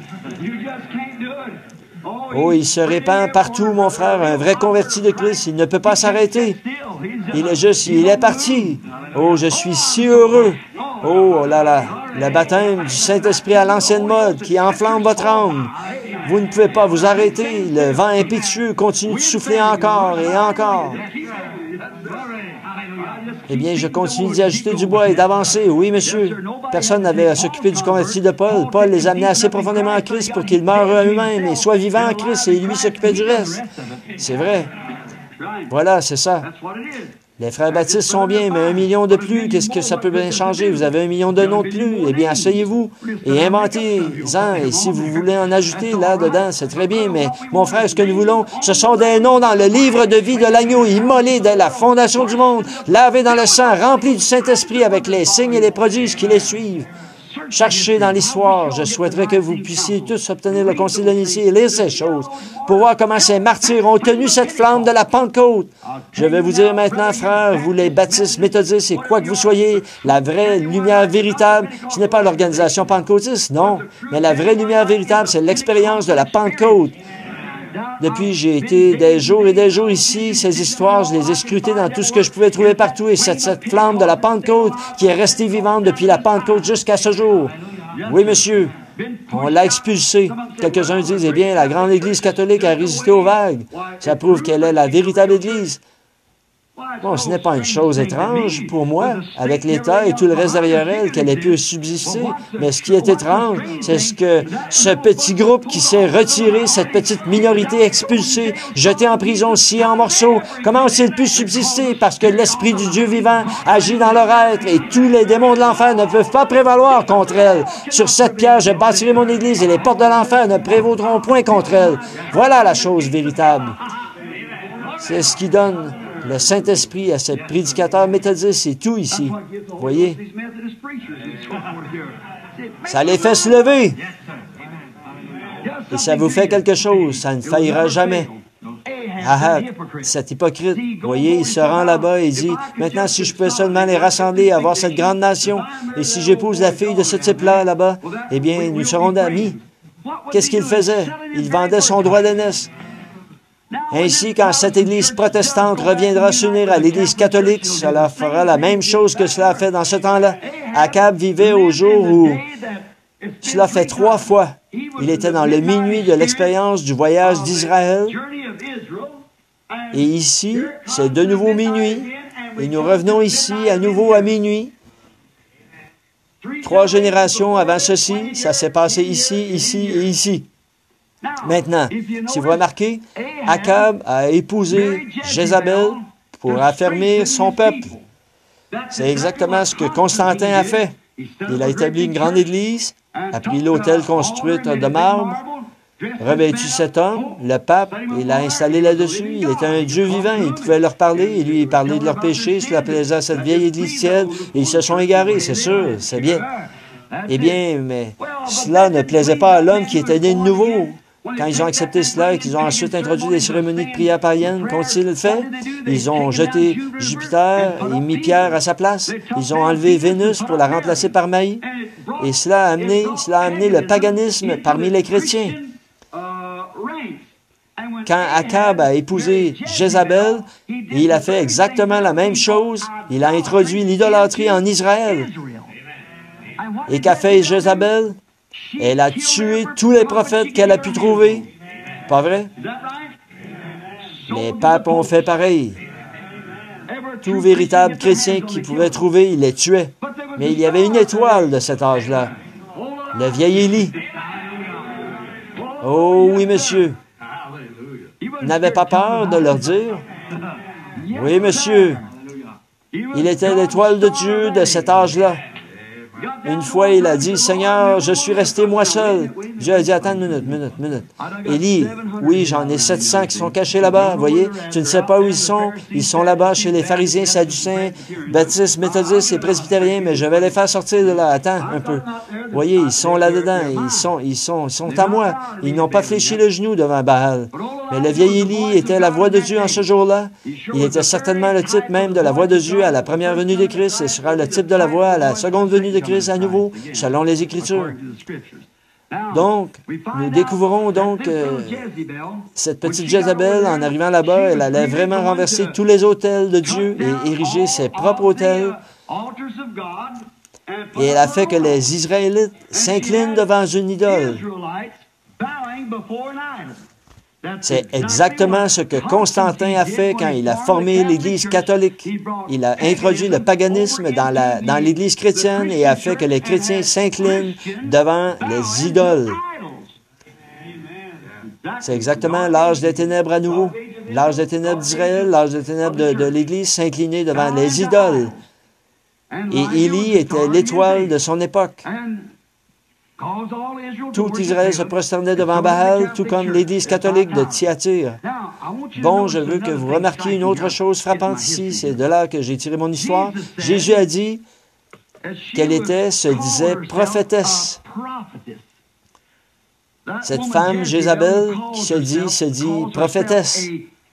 Oh, il se répand partout, mon frère, un vrai converti de Christ. Il ne peut pas s'arrêter. Il est juste, il est parti. Oh, je suis si heureux. Oh là là, le baptême du Saint-Esprit à l'ancienne mode qui enflamme votre âme. Vous ne pouvez pas vous arrêter. Le vent impétueux continue de souffler encore et encore. Eh bien, je continue d'y ajouter du bois et d'avancer. Oui, monsieur. Personne n'avait à s'occuper du converti de Paul. Paul les amenait assez profondément à Christ pour qu'ils meurent à eux-mêmes et soient vivants en Christ et lui s'occupait du reste. C'est vrai. Voilà, c'est ça. Les frères baptistes sont bien, mais un million de plus, qu'est-ce que ça peut bien changer? Vous avez un million de noms de plus. Eh bien, asseyez-vous et inventez-en. Et si vous voulez en ajouter là-dedans, c'est très bien. Mais, mon frère, ce que nous voulons, ce sont des noms dans le livre de vie de l'agneau, immolés dès la fondation du monde, lavés dans le sang, remplis du Saint-Esprit avec les signes et les prodiges qui les suivent. Cherchez dans l'histoire. Je souhaiterais que vous puissiez tous obtenir le Concile de Nicée et lire ces choses pour voir comment ces martyrs ont tenu cette flamme de la Pentecôte. Je vais vous dire maintenant, frères, vous les baptistes, méthodistes et quoi que vous soyez, la vraie lumière véritable, ce n'est pas l'organisation pentecôtiste, non, mais la vraie lumière véritable, c'est l'expérience de la Pentecôte. Depuis, j'ai été des jours et des jours ici. Ces histoires, je les ai scrutées dans tout ce que je pouvais trouver partout. Et c'est cette flamme de la Pentecôte qui est restée vivante depuis la Pentecôte jusqu'à ce jour. Oui, monsieur, on l'a expulsée. Quelques-uns disent, eh bien, la grande Église catholique a résisté aux vagues. Ça prouve qu'elle est la véritable Église. Bon, ce n'est pas une chose étrange pour moi, avec l'État et tout le reste derrière elle, qu'elle ait pu subsister. Mais ce qui est étrange, c'est ce que ce petit groupe qui s'est retiré, cette petite minorité expulsée, jetée en prison, sciée en morceaux, comment ont-ils pu subsister? Parce que l'Esprit du Dieu vivant agit dans leur être et tous les démons de l'enfer ne peuvent pas prévaloir contre elle. Sur cette pierre, je bâtirai mon Église et les portes de l'enfer ne prévaudront point contre elle. Voilà la chose véritable. C'est ce qui donne le Saint-Esprit à ce prédicateur méthodiste, c'est tout ici. Vous voyez? Ça les fait se lever. Et ça vous fait quelque chose. Ça ne faillira jamais. Ah, cet hypocrite, vous voyez, il se rend là-bas et il dit, maintenant, si je peux seulement les rassembler et avoir cette grande nation, et si j'épouse la fille de ce type-là, là-bas, eh bien, nous serons amis. Qu'est-ce qu'il faisait? Il vendait son droit d'aînesse. Ainsi, quand cette Église protestante reviendra s'unir à l'Église catholique, cela fera la même chose que cela a fait dans ce temps-là. Akab vivait au jour où cela fait trois fois. Il était dans le minuit de l'expérience du voyage d'Israël. Et ici, c'est de nouveau minuit. Et nous revenons ici à nouveau à minuit. Trois générations avant ceci, ça s'est passé ici, ici et ici. Maintenant, si vous remarquez, Akab a épousé Jézabel pour affermir son peuple. C'est exactement ce que Constantin a fait. Il a établi une grande église, a pris l'autel construit de marbre, revêtu cet homme, le pape, et l'a installé là-dessus. Il était un Dieu vivant, il pouvait leur parler, et lui, il parlait de leurs péchés, cela plaisait à cette vieille église tiède, et ils se sont égarés, c'est sûr, c'est bien. Eh bien, mais cela ne plaisait pas à l'homme qui était né de nouveau. Quand ils ont accepté cela et qu'ils ont ensuite introduit des cérémonies de prière païennes, qu'ont-ils fait? Ils ont jeté Jupiter et mis Pierre à sa place. Ils ont enlevé Vénus pour la remplacer par Maï. Et cela a amené, cela a amené le paganisme parmi les chrétiens. Quand Akab a épousé Jézabel, il a fait exactement la même chose. Il a introduit l'idolâtrie en Israël. Et qu'a fait Jézabel? Elle a tué tous les prophètes qu'elle a pu trouver. Pas vrai? Les papes ont fait pareil. Tout véritable chrétien qu'ils pouvaient trouver, il les tuait. Mais il y avait une étoile de cet âge-là. Le vieil Élie. Oh oui, monsieur. Il n'avait pas peur de leur dire. Oui, monsieur. Il était l'étoile de Dieu de cet âge-là. Une fois, il a dit, « Seigneur, je suis resté moi seul. » Dieu a dit, « Attends une minute, minute, minute. » Élie, « Oui, j'en ai sept cents qui sont cachés là-bas, vous voyez. Tu ne sais pas où ils sont. Ils sont là-bas chez les pharisiens, sadducéens, baptistes, méthodistes et presbytériens, mais je vais les faire sortir de là. Attends un peu. Vous voyez, ils sont là-dedans. Ils sont, ils sont, ils sont à moi. Ils n'ont pas fléchi le genou devant Baal. Mais le vieil Élie était la voix de Dieu en ce jour-là. Il était certainement le type même de la voix de Dieu à la première venue de Christ et sera le type de la voix à la seconde venue de Christ à nouveau, selon les Écritures. Donc, nous découvrons donc euh, cette petite Jézabel, en arrivant là-bas, elle allait vraiment renverser tous les autels de Dieu et ériger ses propres autels. Et elle a fait que les Israélites s'inclinent devant une idole. C'est exactement ce que Constantin a fait quand il a formé l'Église catholique. Il a introduit le paganisme dans la, dans l'Église chrétienne et a fait que les chrétiens s'inclinent devant les idoles. C'est exactement l'âge des ténèbres à nouveau. L'âge des ténèbres d'Israël, l'âge des ténèbres de, de l'Église s'inclinait devant les idoles. Et Élie était l'étoile de son époque. Tout Israël se prosternait devant Baal, tout comme l'Église catholique de Thyatire. Bon, je veux que vous remarquiez une autre chose frappante ici. C'est de là que j'ai tiré mon histoire. Jésus a dit, qu'elle était, se disait prophétesse. Cette femme, Jézabel, qui se dit, se dit prophétesse.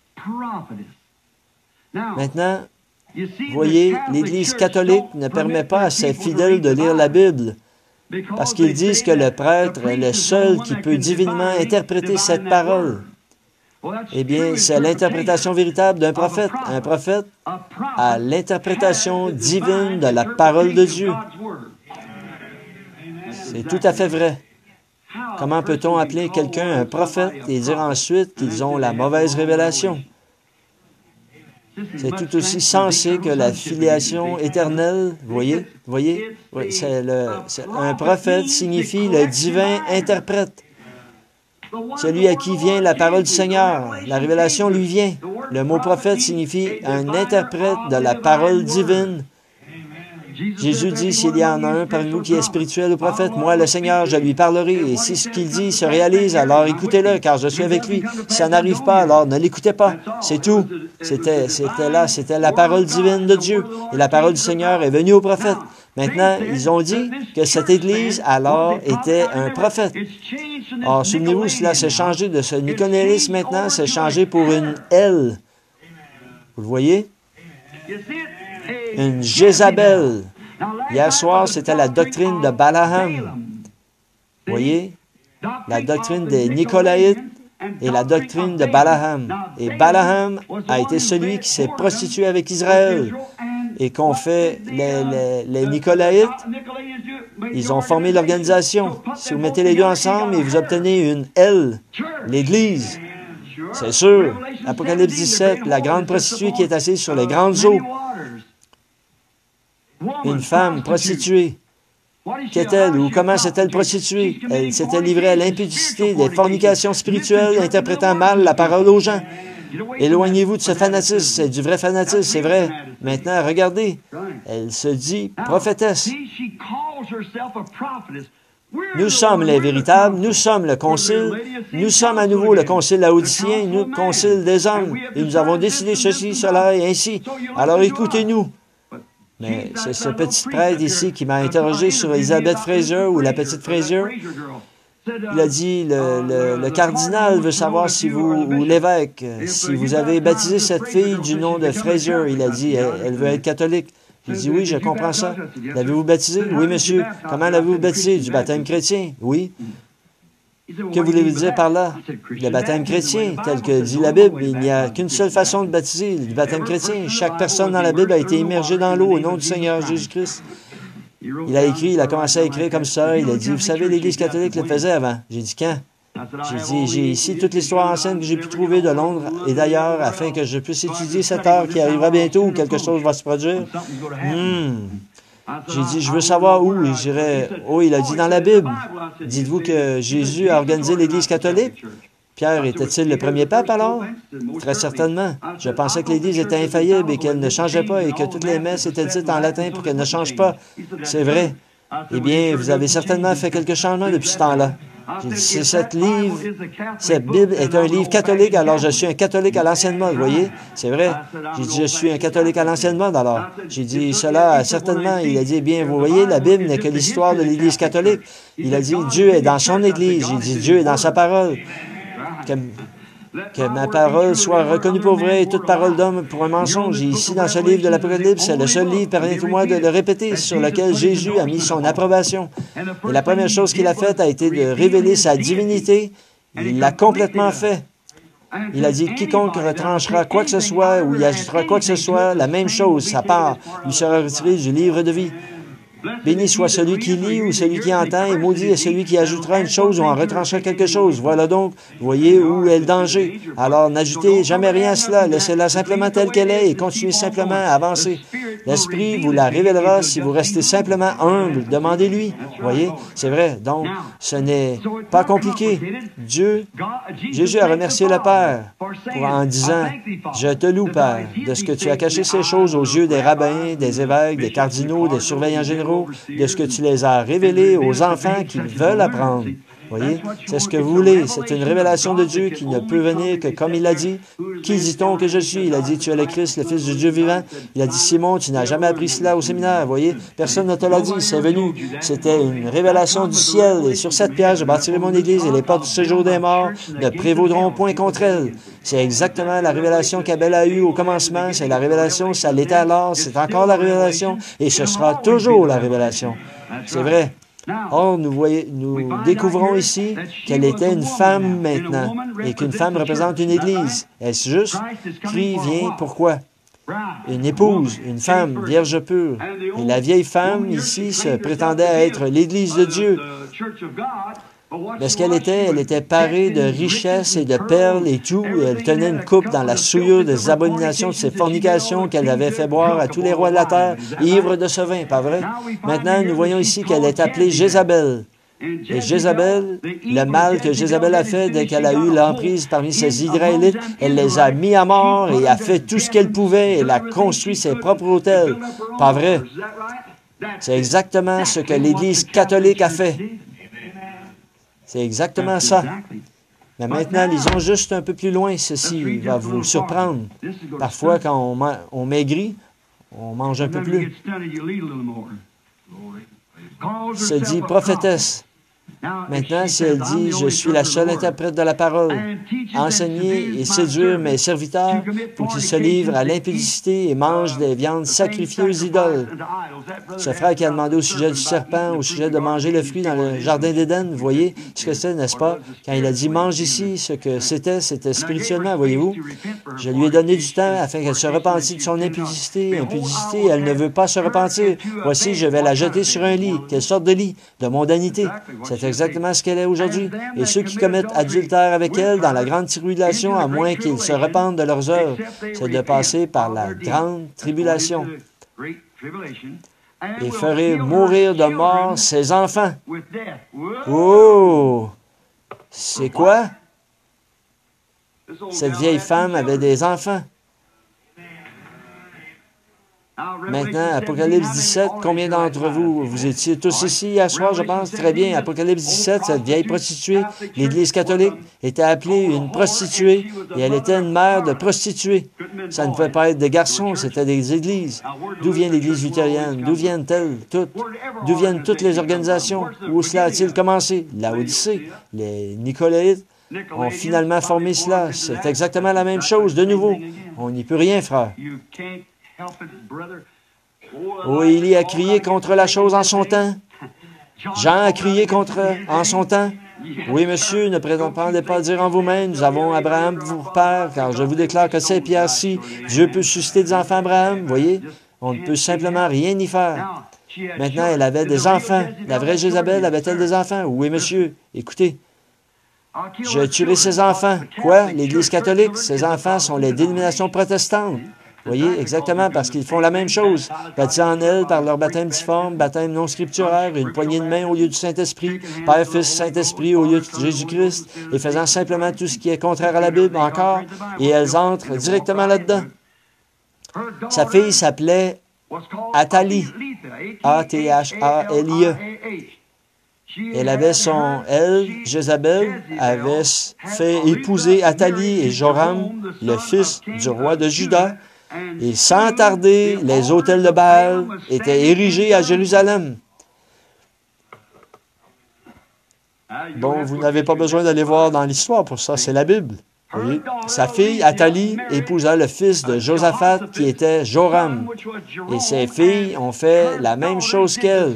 Maintenant, voyez, l'Église catholique ne permet pas à ses fidèles de lire la Bible, parce qu'ils disent que le prêtre est le seul qui peut divinement interpréter cette parole. Eh bien, c'est l'interprétation véritable d'un prophète. Un prophète a l'interprétation divine de la parole de Dieu. C'est tout à fait vrai. Comment peut-on appeler quelqu'un un prophète et dire ensuite qu'ils ont la mauvaise révélation? C'est tout aussi sensé que la filiation éternelle. Vous voyez? Vous voyez? Oui, c'est le, c'est, un prophète signifie le divin interprète. Celui à qui vient la parole du Seigneur. La révélation lui vient. Le mot prophète signifie un interprète de la parole divine. Jésus dit, s'il y en a un parmi vous qui est spirituel ou prophète, moi, le Seigneur, je lui parlerai. Et si ce qu'il dit se réalise, alors écoutez-le, car je suis avec lui. Si ça n'arrive pas, alors ne l'écoutez pas. C'est tout. C'était, c'était là, c'était la parole divine de Dieu. Et la parole du Seigneur est venue au prophète. Maintenant, ils ont dit que cette Église, alors, était un prophète. Or, souvenez-vous, cela s'est changé de ce niconélisme maintenant, c'est changé pour une L. Vous le voyez? Une Jézabel. Hier soir, c'était la doctrine de Balaam. Vous voyez? La doctrine des Nicolaïtes et la doctrine de Balaam. Et Balaam a été celui qui s'est prostitué avec Israël. Et qu'ont fait les, les, les Nicolaïtes? Ils ont formé l'organisation. Si vous mettez les deux ensemble, et vous obtenez une L, l'Église. C'est sûr. Apocalypse dix-sept, la grande prostituée qui est assise sur les grandes eaux. Une femme prostituée. Qu'est-elle ou comment s'est-elle prostituée? Elle s'était livrée à l'impudicité, des fornications spirituelles, interprétant mal la parole aux gens. Éloignez-vous de ce fanatisme, c'est du vrai fanatisme, c'est vrai. Maintenant, regardez, elle se dit prophétesse. Nous sommes les véritables, nous sommes le concile, nous sommes à nouveau le concile laodicien, nous, le concile des hommes, et nous avons décidé ceci, cela et ainsi. Alors écoutez-nous. Mais c'est ce petit prêtre ici qui m'a interrogé sur Elizabeth Fraser ou la petite Fraser. Il a dit, le, le, le cardinal veut savoir si vous, ou l'évêque, si vous avez baptisé cette fille du nom de Fraser. Il a dit, elle, elle veut être catholique. J'ai dit, oui, je comprends ça. L'avez-vous baptisée? Oui, monsieur. Comment l'avez-vous baptisée? Du baptême chrétien? Oui. Que voulez-vous dire par là? Le baptême chrétien, tel que dit la Bible, il n'y a qu'une seule façon de baptiser, le baptême chrétien. Chaque personne dans la Bible a été immergée dans l'eau au nom du Seigneur Jésus-Christ. Il a écrit, il a commencé à écrire comme ça. Il a dit, vous savez, l'Église catholique le faisait avant. J'ai dit, quand? J'ai dit, j'ai ici toute l'histoire ancienne que j'ai pu trouver de Londres et d'ailleurs, afin que je puisse étudier cette heure qui arrivera bientôt où quelque chose va se produire. Hmm. J'ai dit, je veux savoir où. Et je dirais, oh, il a dit dans la Bible. Dites-vous que Jésus a organisé l'Église catholique? Pierre était-il le premier pape alors? Très certainement. Je pensais que l'Église était infaillible et qu'elle ne changeait pas et que toutes les messes étaient dites en latin pour qu'elle ne change pas. C'est vrai. Eh bien, vous avez certainement fait quelques changements depuis ce temps-là. J'ai dit, si cette livre, cette Bible est un livre catholique, alors je suis un catholique à l'ancienne mode, vous voyez? C'est vrai. J'ai dit, je suis un catholique à l'ancienne mode, alors. J'ai dit, cela, certainement. Il a dit, bien, vous voyez, la Bible n'est que l'histoire de l'Église catholique. Il a dit, Dieu est dans son Église. J'ai dit, Dieu est dans sa parole. Que, que ma parole soit reconnue pour vraie et toute parole d'homme pour un mensonge. Et ici, dans ce livre de l'Apocalypse, c'est le seul livre, permettez-moi de le répéter, sur lequel Jésus a mis son approbation. Et la première chose qu'il a faite a été de révéler sa divinité. Il l'a complètement fait. Il a dit, quiconque retranchera quoi que ce soit ou y ajoutera quoi que ce soit, la même chose, sa part, lui sera retirée du livre de vie. Béni soit celui qui lit ou celui qui entend, et maudit est celui qui ajoutera une chose ou en retranchera quelque chose. Voilà donc, voyez où est le danger. Alors, n'ajoutez jamais rien à cela, laissez-la simplement telle qu'elle est et continuez simplement à avancer. L'Esprit vous la révélera si vous restez simplement humble. Demandez-lui. Voyez, c'est vrai. Donc, ce n'est pas compliqué. Dieu, Jésus a remercié le Père pour, en disant, « Je te loue, Père, de ce que tu as caché ces choses aux yeux des rabbins, des évêques, des cardinaux, des surveillants généraux, de ce que tu les as révélés aux enfants qui veulent apprendre. Voyez, c'est ce que vous voulez. C'est une révélation de Dieu qui ne peut venir que comme il a dit. Qui dit-on que je suis? Il a dit, tu es le Christ, le Fils du Dieu vivant. Il a dit, Simon, tu n'as jamais appris cela au séminaire. Voyez, personne ne te l'a dit, c'est venu. C'était une révélation du ciel. Et sur cette pierre, je bâtirai mon Église et les portes du séjour des morts ne prévaudront point contre elle. C'est exactement la révélation qu'Abel a eue au commencement. C'est la révélation, ça l'était alors, c'est encore la révélation et ce sera toujours la révélation. C'est vrai. Or, nous, voyons, nous découvrons ici qu'elle était une femme maintenant et qu'une femme représente une Église. Est-ce juste? Christ vient pourquoi? Une épouse, une femme, vierge pure. Et la vieille femme ici se prétendait être l'Église de Dieu. Mais ce qu'elle était, elle était parée de richesses et de perles et tout, et elle tenait une coupe dans la souillure des abominations de ses fornications qu'elle avait fait boire à tous les rois de la terre, ivres de ce vin, pas vrai? Maintenant, nous voyons ici qu'elle est appelée Jézabel. Et Jézabel, le mal que Jézabel a fait dès qu'elle a eu l'emprise parmi ses Israélites, elle les a mis à mort et a fait tout ce qu'elle pouvait. Elle a construit ses propres autels. Pas vrai? C'est exactement ce que l'Église catholique a fait. C'est exactement ça. Mais maintenant, lisons juste un peu plus loin. Ceci va vous surprendre. Parfois, quand on, ma on maigrit, on mange un peu plus. Se dit prophétesse. Maintenant, si elle dit, je suis la seule interprète de la parole, enseigner et séduire mes serviteurs pour qu'ils se livrent à l'impudicité et mangent des viandes sacrifiées aux idoles. Ce frère qui a demandé au sujet du serpent, au sujet de manger le fruit dans le jardin d'Éden, vous voyez ce que c'est, n'est-ce pas? Quand il a dit, mange ici, ce que c'était, c'était spirituellement, voyez-vous? Je lui ai donné du temps afin qu'elle se repentisse de son impudicité. Impudicité, elle ne veut pas se repentir. Voici, je vais la jeter sur un lit. Quelle sorte de lit? De mondanité. C'est exactement ce qu'elle est aujourd'hui. Et ceux qui commettent adultère avec elle dans la grande tribulation, à moins qu'ils se repentent de leurs œuvres, c'est de passer par la grande tribulation. Et ferait mourir de mort ses enfants. Oh! C'est quoi? Cette vieille femme avait des enfants. Maintenant, Apocalypse dix-sept, combien d'entre vous, vous étiez tous ici hier soir, je pense? Très bien. Apocalypse dix-sept, cette vieille prostituée, l'Église catholique, était appelée une prostituée, et elle était une mère de prostituées. Ça ne pouvait pas être des garçons, c'était des églises. D'où vient l'Église luthérienne? D'où viennent-elles toutes? D'où viennent toutes les organisations? Où cela a-t-il commencé? La Odyssée, les Nicolaïtes ont finalement formé cela. C'est exactement la même chose, de nouveau. On n'y peut rien, frère. Oh, Élie a crié contre la chose en son temps. Jean a crié contre en son temps. Oui, monsieur, ne prétendez pas dire en vous-même, nous avons Abraham pour père, car je vous déclare que ces pierres-ci, Dieu peut susciter des enfants Abraham. Voyez, on ne peut simplement rien y faire. Maintenant, elle avait des enfants. La vraie Jézabel avait-elle des enfants? Oui, monsieur. Écoutez. Je tuerai ses enfants. Quoi? L'Église catholique? Ses enfants sont les dénominations protestantes. Voyez, exactement, parce qu'ils font la même chose. Baptisés en elle par leur baptême difforme, baptême non scripturaire, une poignée de main au lieu du Saint-Esprit, Père, Fils, Saint-Esprit au lieu de Jésus-Christ, et faisant simplement tout ce qui est contraire à la Bible encore, et elles entrent directement là-dedans. Sa fille s'appelait Athalie, A T H A L I E. Elle avait son, elle, Jézabel, avait fait épouser Athalie et Joram, le fils du roi de Juda, et sans tarder, les autels de Baal étaient érigés à Jérusalem. Bon, vous n'avez pas besoin d'aller voir dans l'histoire pour ça, c'est la Bible. Oui. Sa fille, Athalie, épousa le fils de Josaphat, qui était Joram. Et ses filles ont fait la même chose qu'elle.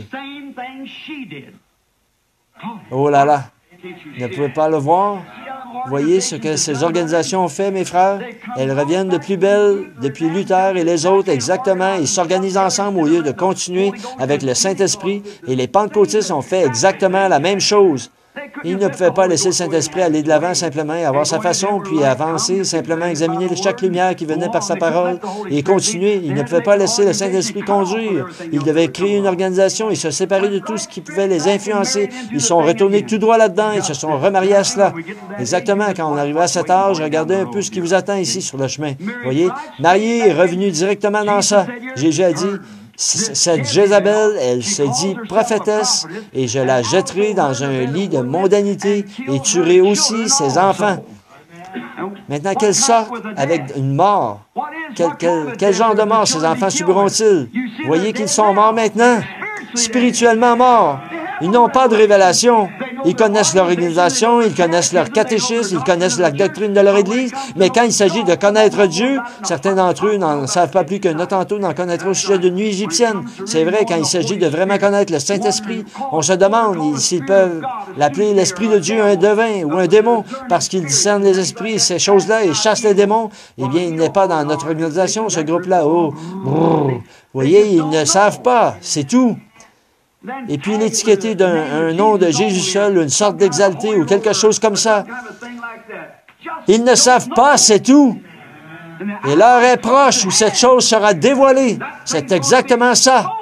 Oh là là, vous ne pouvez pas le voir? Voyez ce que ces organisations ont fait, mes frères? Elles reviennent de plus belles depuis Luther et les autres, exactement. Ils s'organisent ensemble au lieu de continuer avec le Saint-Esprit. Et les pentecôtistes ont fait exactement la même chose. Ils ne pouvaient pas laisser le Saint-Esprit aller de l'avant simplement et avoir sa façon, puis avancer, simplement examiner chaque lumière qui venait par sa parole et continuer. Ils ne pouvaient pas laisser le Saint-Esprit conduire. Ils devaient créer une organisation et se séparer de tout ce qui pouvait les influencer. Ils sont retournés tout droit là-dedans et se sont remariés à cela. Exactement, quand on arrivait à cet âge, regardez un peu ce qui vous attend ici sur le chemin. Voyez, marié et revenu directement dans ça. Jésus a dit, Cette Jézabel, elle se dit prophétesse, et je la jetterai dans un lit de mondanité et tuerai aussi ses enfants. Maintenant, qu'elle sorte avec une mort. Quel, quel, quel genre de mort ces enfants subiront-ils? Vous voyez qu'ils sont morts maintenant, spirituellement morts. Ils n'ont pas de révélation. Ils connaissent leur organisation, ils connaissent leur catéchisme, ils connaissent la doctrine de leur Église, mais quand il s'agit de connaître Dieu, certains d'entre eux n'en savent pas plus qu'un Hottentot n'en connaîtra au sujet d'une nuit égyptienne. C'est vrai, quand il s'agit de vraiment connaître le Saint-Esprit, on se demande s'ils peuvent l'appeler l'Esprit de Dieu un devin ou un démon, parce qu'ils discernent les esprits, ces choses-là, et chassent les démons. Eh bien, il n'est pas dans notre organisation, ce groupe-là. Oh, brrr. Vous voyez, ils ne savent pas, c'est tout. Et puis l'étiqueter d'un nom de Jésus seul, une sorte d'exalté ou quelque chose comme ça. Ils ne savent pas, c'est tout. Et l'heure est proche où cette chose sera dévoilée. C'est exactement ça.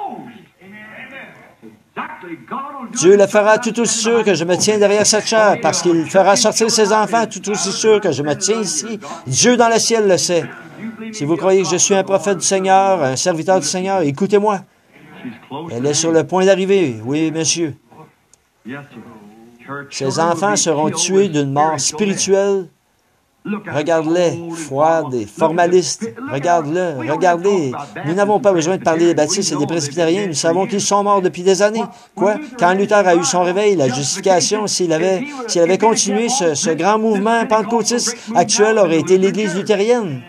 Dieu le fera tout aussi sûr que je me tiens derrière cette chair, parce qu'il fera sortir ses enfants tout aussi sûr que je me tiens ici. Dieu dans le ciel le sait. Si vous croyez que je suis un prophète du Seigneur, un serviteur du Seigneur, écoutez-moi. Elle est sur le point d'arriver. Oui, monsieur. Ces enfants seront tués d'une mort spirituelle. Regarde-les, froides et formalistes. Regarde-le, regardez. Nous n'avons pas besoin de parler des baptistes et des presbytériens. Nous savons qu'ils sont morts depuis des années. Quoi? Quand Luther a eu son réveil, la justification, s'il avait, s'il avait continué, ce, ce grand mouvement pentecôtiste actuel aurait été l'Église luthérienne.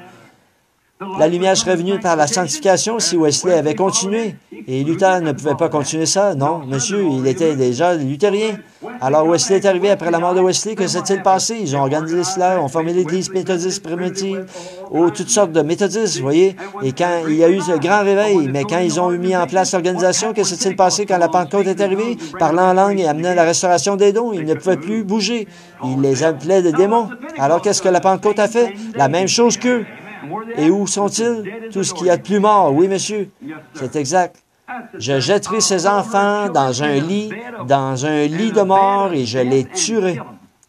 La lumière serait venue par la sanctification si Wesley avait continué. Et Luther ne pouvait pas continuer ça. Non, monsieur, il était déjà luthérien. Alors Wesley est arrivé après la mort de Wesley. Que s'est-il passé? Ils ont organisé cela, ont formé l'Église méthodiste primitive, ou toutes sortes de méthodistes, vous voyez. Et quand il y a eu ce grand réveil, mais quand ils ont mis en place l'organisation, que s'est-il passé quand la Pentecôte est arrivée? Parlant en langue et amenant la restauration des dons, ils ne pouvaient plus bouger. Ils les appelaient des démons. Alors qu'est-ce que la Pentecôte a fait? La même chose qu'eux. Et où sont-ils? Tout ce qu'il y a de plus mort. Oui, monsieur. C'est exact. Je jetterai ces enfants dans un lit, dans un lit de mort, et je les tuerai.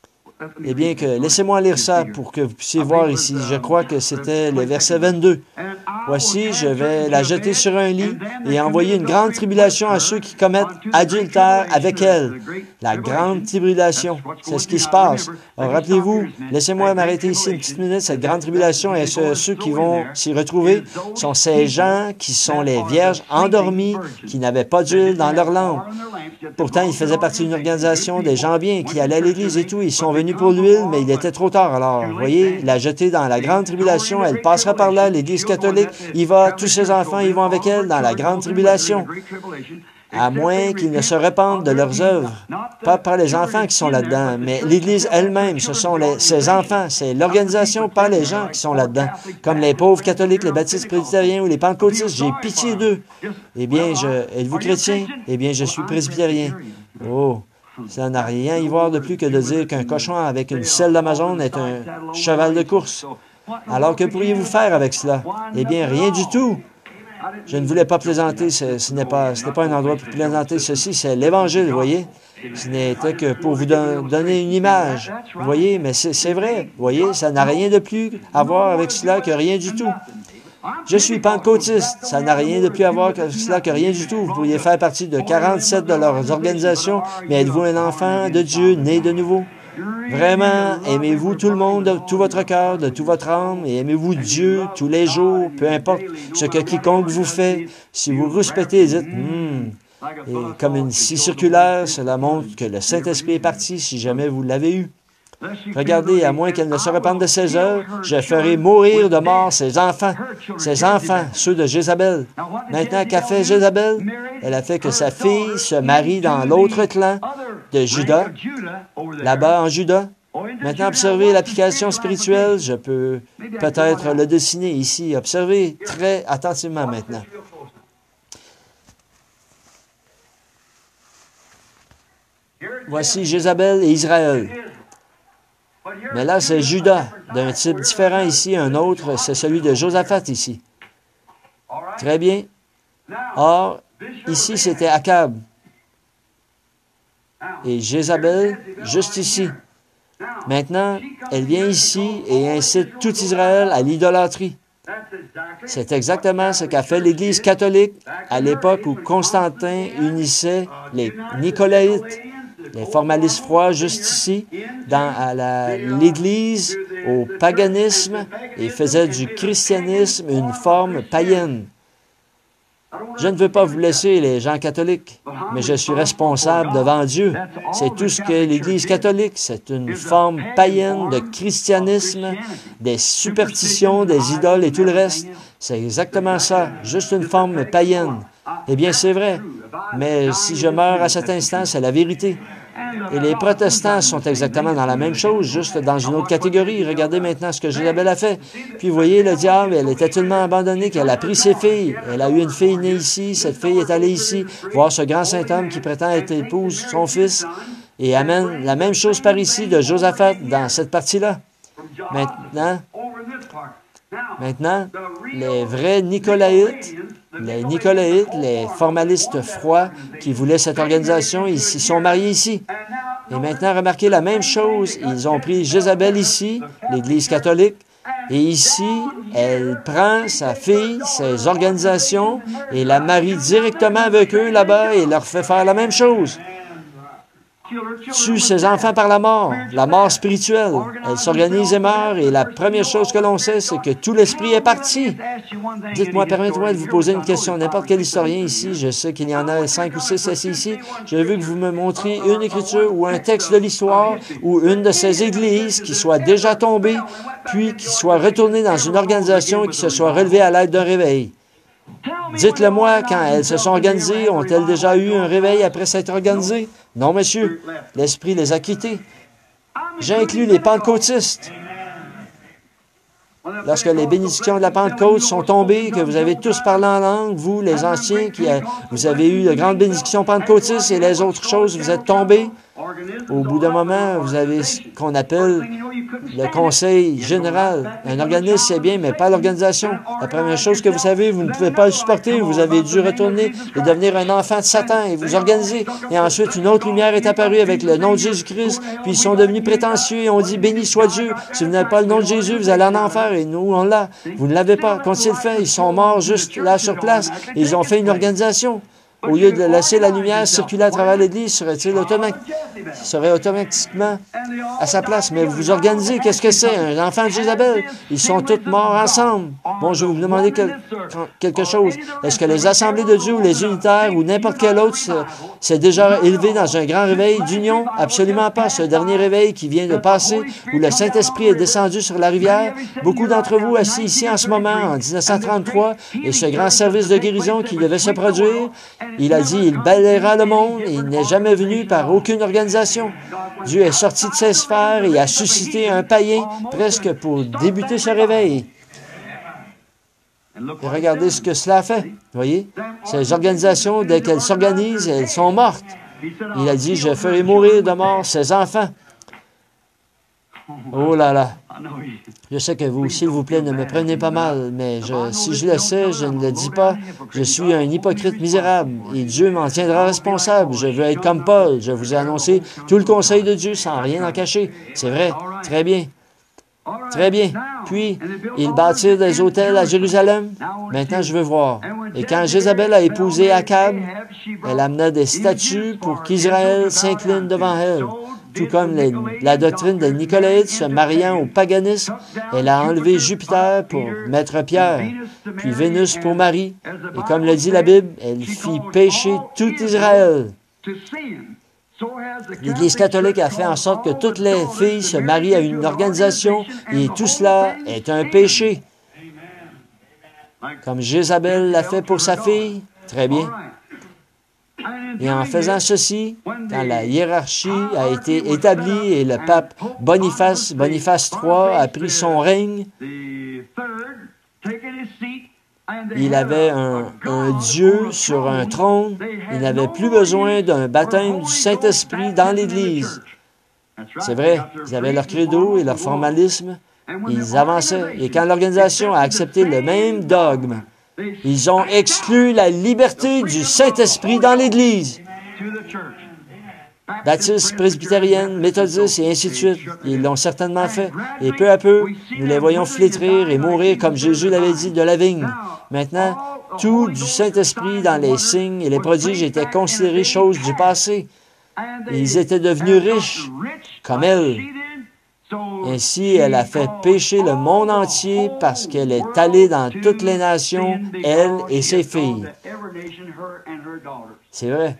Eh bien, que laissez-moi lire ça pour que vous puissiez voir ici. Je crois que c'était le verset vingt-deux. Voici, je vais la jeter sur un lit et envoyer une grande tribulation à ceux qui commettent adultère avec elle. La grande tribulation, c'est ce qui se passe. Alors, rappelez-vous, laissez-moi m'arrêter ici une petite minute. Cette grande tribulation et ce, ceux qui vont s'y retrouver sont ces gens qui sont les vierges endormies, qui n'avaient pas d'huile dans leur lampe. Pourtant, ils faisaient partie d'une organisation, des gens bien, qui allaient à l'église et tout. Ils sont venus pour l'huile, mais il était trop tard. Alors, vous voyez, la jeter dans la grande tribulation, elle passera par là, l'Église catholique, il va, tous ses enfants, ils vont avec elle dans la grande tribulation, à moins qu'ils ne se répandent de leurs œuvres. Pas par les enfants qui sont là-dedans, mais l'Église elle-même, ce sont les, ses enfants, c'est l'organisation, pas les gens qui sont là-dedans. Comme les pauvres catholiques, les baptistes presbytériens ou les pentecôtistes, j'ai pitié d'eux. Eh bien, je, êtes-vous chrétien? Eh bien, je suis presbytérien. Oh! Ça n'a rien à y voir de plus que de dire qu'un cochon avec une selle d'Amazon est un cheval de course. Alors, que pourriez-vous faire avec cela? Eh bien, rien du tout. Je ne voulais pas plaisanter, ce, ce n'est pas, ce n'est pas un endroit pour plaisanter. Ceci, c'est l'Évangile, vous voyez. Ce n'était que pour vous don donner une image, vous voyez, mais c'est vrai, vous voyez, ça n'a rien de plus à voir avec cela que rien du tout. Je suis pentecôtiste, ça n'a rien de plus à voir avec cela que rien du tout. Vous pourriez faire partie de quarante-sept de leurs organisations, mais êtes-vous un enfant de Dieu, né de nouveau? Vraiment, aimez-vous tout le monde de tout votre cœur, de toute votre âme, et aimez-vous Dieu tous les jours, peu importe ce que quiconque vous fait. Si vous respectez et dites, hmm, et comme une scie circulaire, cela montre que le Saint-Esprit est parti si jamais vous l'avez eu. Regardez, à moins qu'elle ne se répande de ses œuvres, je ferai mourir de mort ses enfants, ses enfants, ceux de Jézabel. Maintenant, qu'a fait Jézabel? Elle a fait que sa fille se marie dans l'autre clan de Juda, là-bas en Juda. Maintenant, observez l'application spirituelle. Je peux peut-être le dessiner ici. Observez très attentivement maintenant. Voici Jézabel et Israël. Mais là, c'est Judas, d'un type différent ici. Un autre, c'est celui de Josaphat ici. Très bien. Or, ici, c'était Akab. Et Jézabel, juste ici. Maintenant, elle vient ici et incite tout Israël à l'idolâtrie. C'est exactement ce qu'a fait l'Église catholique à l'époque où Constantin unissait les Nicolaïtes, les formalistes froids, juste ici, dans l'Église au paganisme et faisait du christianisme une forme païenne. Je ne veux pas vous laisser, les gens catholiques, mais je suis responsable devant Dieu. C'est tout ce que l'Église catholique, c'est une forme païenne de christianisme, des superstitions, des idoles et tout le reste. C'est exactement ça, juste une forme païenne. Eh bien, c'est vrai, mais si je meurs à cet instant, c'est la vérité. Et les protestants sont exactement dans la même chose, juste dans une autre catégorie. Regardez maintenant ce que Jézabel a fait. Puis vous voyez, le diable, elle était tellement abandonnée qu'elle a pris ses filles. Elle a eu une fille née ici, cette fille est allée ici, voir ce grand saint homme qui prétend être épouse, son fils, et amène la même chose par ici de Josaphat dans cette partie-là. Maintenant, maintenant, les vrais Nicolaïtes, les Nicolaïtes, les formalistes froids qui voulaient cette organisation, ils s'y sont mariés ici. Et maintenant, remarquez la même chose. Ils ont pris Jézabel ici, l'Église catholique, et ici, elle prend sa fille, ses organisations, et la marie directement avec eux là-bas et leur fait faire la même chose. Tue ses enfants par la mort, la mort spirituelle. Elle s'organise et meurt, et la première chose que l'on sait, c'est que tout l'esprit est parti. Dites-moi, permettez-moi de vous poser une question. N'importe quel historien ici, je sais qu'il y en a cinq ou six assis ici, je veux que vous me montriez une écriture ou un texte de l'histoire ou une de ces églises qui soit déjà tombée, puis qui soit retournée dans une organisation et qui se soit relevée à l'aide d'un réveil. Dites-le-moi, quand elles se sont organisées, ont-elles déjà eu un réveil après s'être organisées? Non, monsieur. L'Esprit les a quittées. J'inclus les pentecôtistes. Lorsque les bénédictions de la Pentecôte sont tombées, que vous avez tous parlé en langue, vous, les anciens, qui a, vous avez eu de grandes bénédictions pentecôtistes et les autres choses, vous êtes tombés. Au bout d'un moment, vous avez ce qu'on appelle le conseil général. Un organisme, c'est bien, mais pas l'organisation. La première chose que vous savez, vous ne pouvez pas le supporter. Vous avez dû retourner et devenir un enfant de Satan et vous organiser. Et ensuite, une autre lumière est apparue avec le nom de Jésus-Christ. Puis ils sont devenus prétentieux et ont dit, béni soit Dieu. Si vous n'avez pas le nom de Jésus, vous allez en enfer. Et nous, on l'a. Vous ne l'avez pas. Qu'ont-ils fait? Ils sont morts juste là sur place. Et ils ont fait une organisation. Au lieu de laisser la lumière circuler à travers l'Église, serait-il automatique, serait automatiquement à sa place. Mais vous vous organisez, qu'est-ce que c'est? Un enfant de Jézabel? Ils sont tous morts ensemble. Bon, je vais vous demander quel, quelque chose. Est-ce que les assemblées de Dieu ou les unitaires ou n'importe quel autre s'est déjà élevé dans un grand réveil d'union? Absolument pas. Ce dernier réveil qui vient de passer, où le Saint-Esprit est descendu sur la rivière, beaucoup d'entre vous assis ici en ce moment, en mille neuf cent trente-trois, et ce grand service de guérison qui devait se produire, il a dit, il balayera le monde et il n'est jamais venu par aucune organisation. Dieu est sorti de ses sphères et a suscité un païen presque pour débuter ce réveil. Et regardez ce que cela a fait. Voyez, ces organisations, dès qu'elles s'organisent, elles sont mortes. Il a dit, je ferai mourir de mort ses enfants. Oh là là. Je sais que vous, s'il vous plaît, ne me prenez pas mal, mais je, si je le sais, je ne le dis pas. Je suis un hypocrite misérable et Dieu m'en tiendra responsable. Je veux être comme Paul. Je vous ai annoncé tout le conseil de Dieu sans rien en cacher. C'est vrai. Très bien. Très bien. Puis, ils bâtirent des hôtels à Jérusalem. Maintenant, je veux voir. Et quand Jézabel a épousé Akab, elle amena des statues pour qu'Israël s'incline devant elle. Tout comme les, la doctrine des Nicolaïtes se mariant au paganisme, elle a enlevé Jupiter pour mettre Pierre, puis Vénus pour Marie. Et comme le dit la Bible, elle fit pécher tout Israël. L'Église catholique a fait en sorte que toutes les filles se marient à une organisation et tout cela est un péché. Comme Jézabel l'a fait pour sa fille, très bien. Et en faisant ceci, quand la hiérarchie a été établie et le pape Boniface, Boniface trois a pris son règne, il avait un, un Dieu sur un trône. Il n'avait plus besoin d'un baptême du Saint-Esprit dans l'Église. C'est vrai, ils avaient leur credo et leur formalisme. Ils avançaient. Et quand l'organisation a accepté le même dogme, ils ont exclu la liberté du Saint-Esprit dans l'Église. baptistes, presbytériennes, méthodistes et ainsi de suite. Ils l'ont certainement fait. Et peu à peu, nous les voyons flétrir et mourir comme Jésus l'avait dit de la vigne. Maintenant, tout du Saint-Esprit dans les signes et les prodiges était considéré chose du passé. Et ils étaient devenus riches, comme elle. Ainsi, elle a fait pécher le monde entier parce qu'elle est allée dans toutes les nations, elle et ses filles. C'est vrai.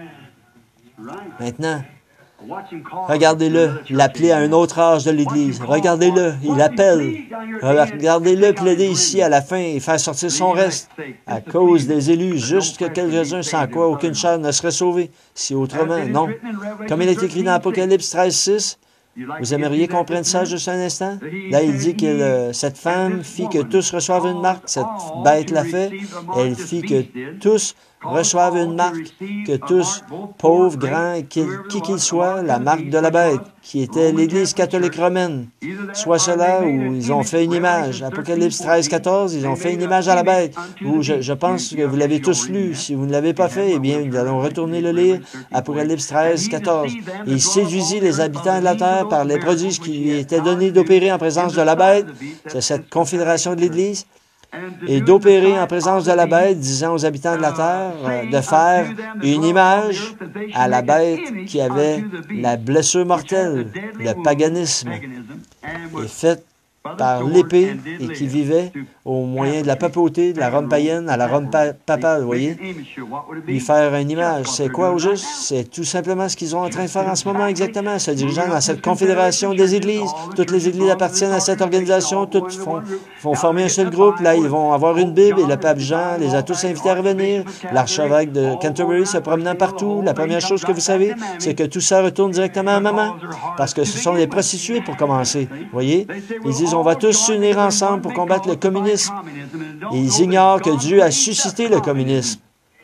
Maintenant, regardez-le, l'appeler à un autre âge de l'Église. Regardez-le, il appelle. Regardez-le plaider ici à la fin et faire sortir son reste à cause des élus, juste que quelques-uns sans quoi aucune chair ne serait sauvée. Si autrement, non. Comme il est écrit dans Apocalypse treize, six, vous aimeriez qu'on prenne ça juste un instant? Là, il dit que euh, cette femme fit que tous reçoivent une marque. Cette bête l'a fait. Elle fit que tous reçoivent une marque, que tous, pauvres, grands, qui qu'ils soient, la marque de la bête, qui était l'Église catholique romaine. Soit cela ou ils ont fait une image. Apocalypse treize, quatorze, ils ont fait une image à la bête. Ou je, je pense que vous l'avez tous lu. Si vous ne l'avez pas fait, eh bien, nous allons retourner le lire. Apocalypse treize, quatorze. Et il séduisit les habitants de la terre par les prodiges qui lui étaient donnés d'opérer en présence de la bête. C'est cette confédération de l'Église. Et d'opérer en présence de la bête, disant aux habitants de la terre euh, de faire une image à la bête qui avait la blessure mortelle, le paganisme, et faite par l'épée et qui vivait au moyen de la papauté, de la Rome païenne à la Rome pa papale, vous voyez. Lui faire une image. C'est quoi au juste? C'est tout simplement ce qu'ils sont en train de faire en ce moment exactement, se dirigeant dans cette confédération des églises. Toutes les églises appartiennent à cette organisation, toutes font, font former un seul groupe. Là, ils vont avoir une Bible et le pape Jean les a tous invités à revenir. L'archevêque de Canterbury se promenant partout. La première chose que vous savez, c'est que tout ça retourne directement à maman, parce que ce sont les prostituées pour commencer, vous voyez. Ils disent on va tous s'unir ensemble pour combattre le communisme. Et ils ignorent que Dieu a suscité le communisme.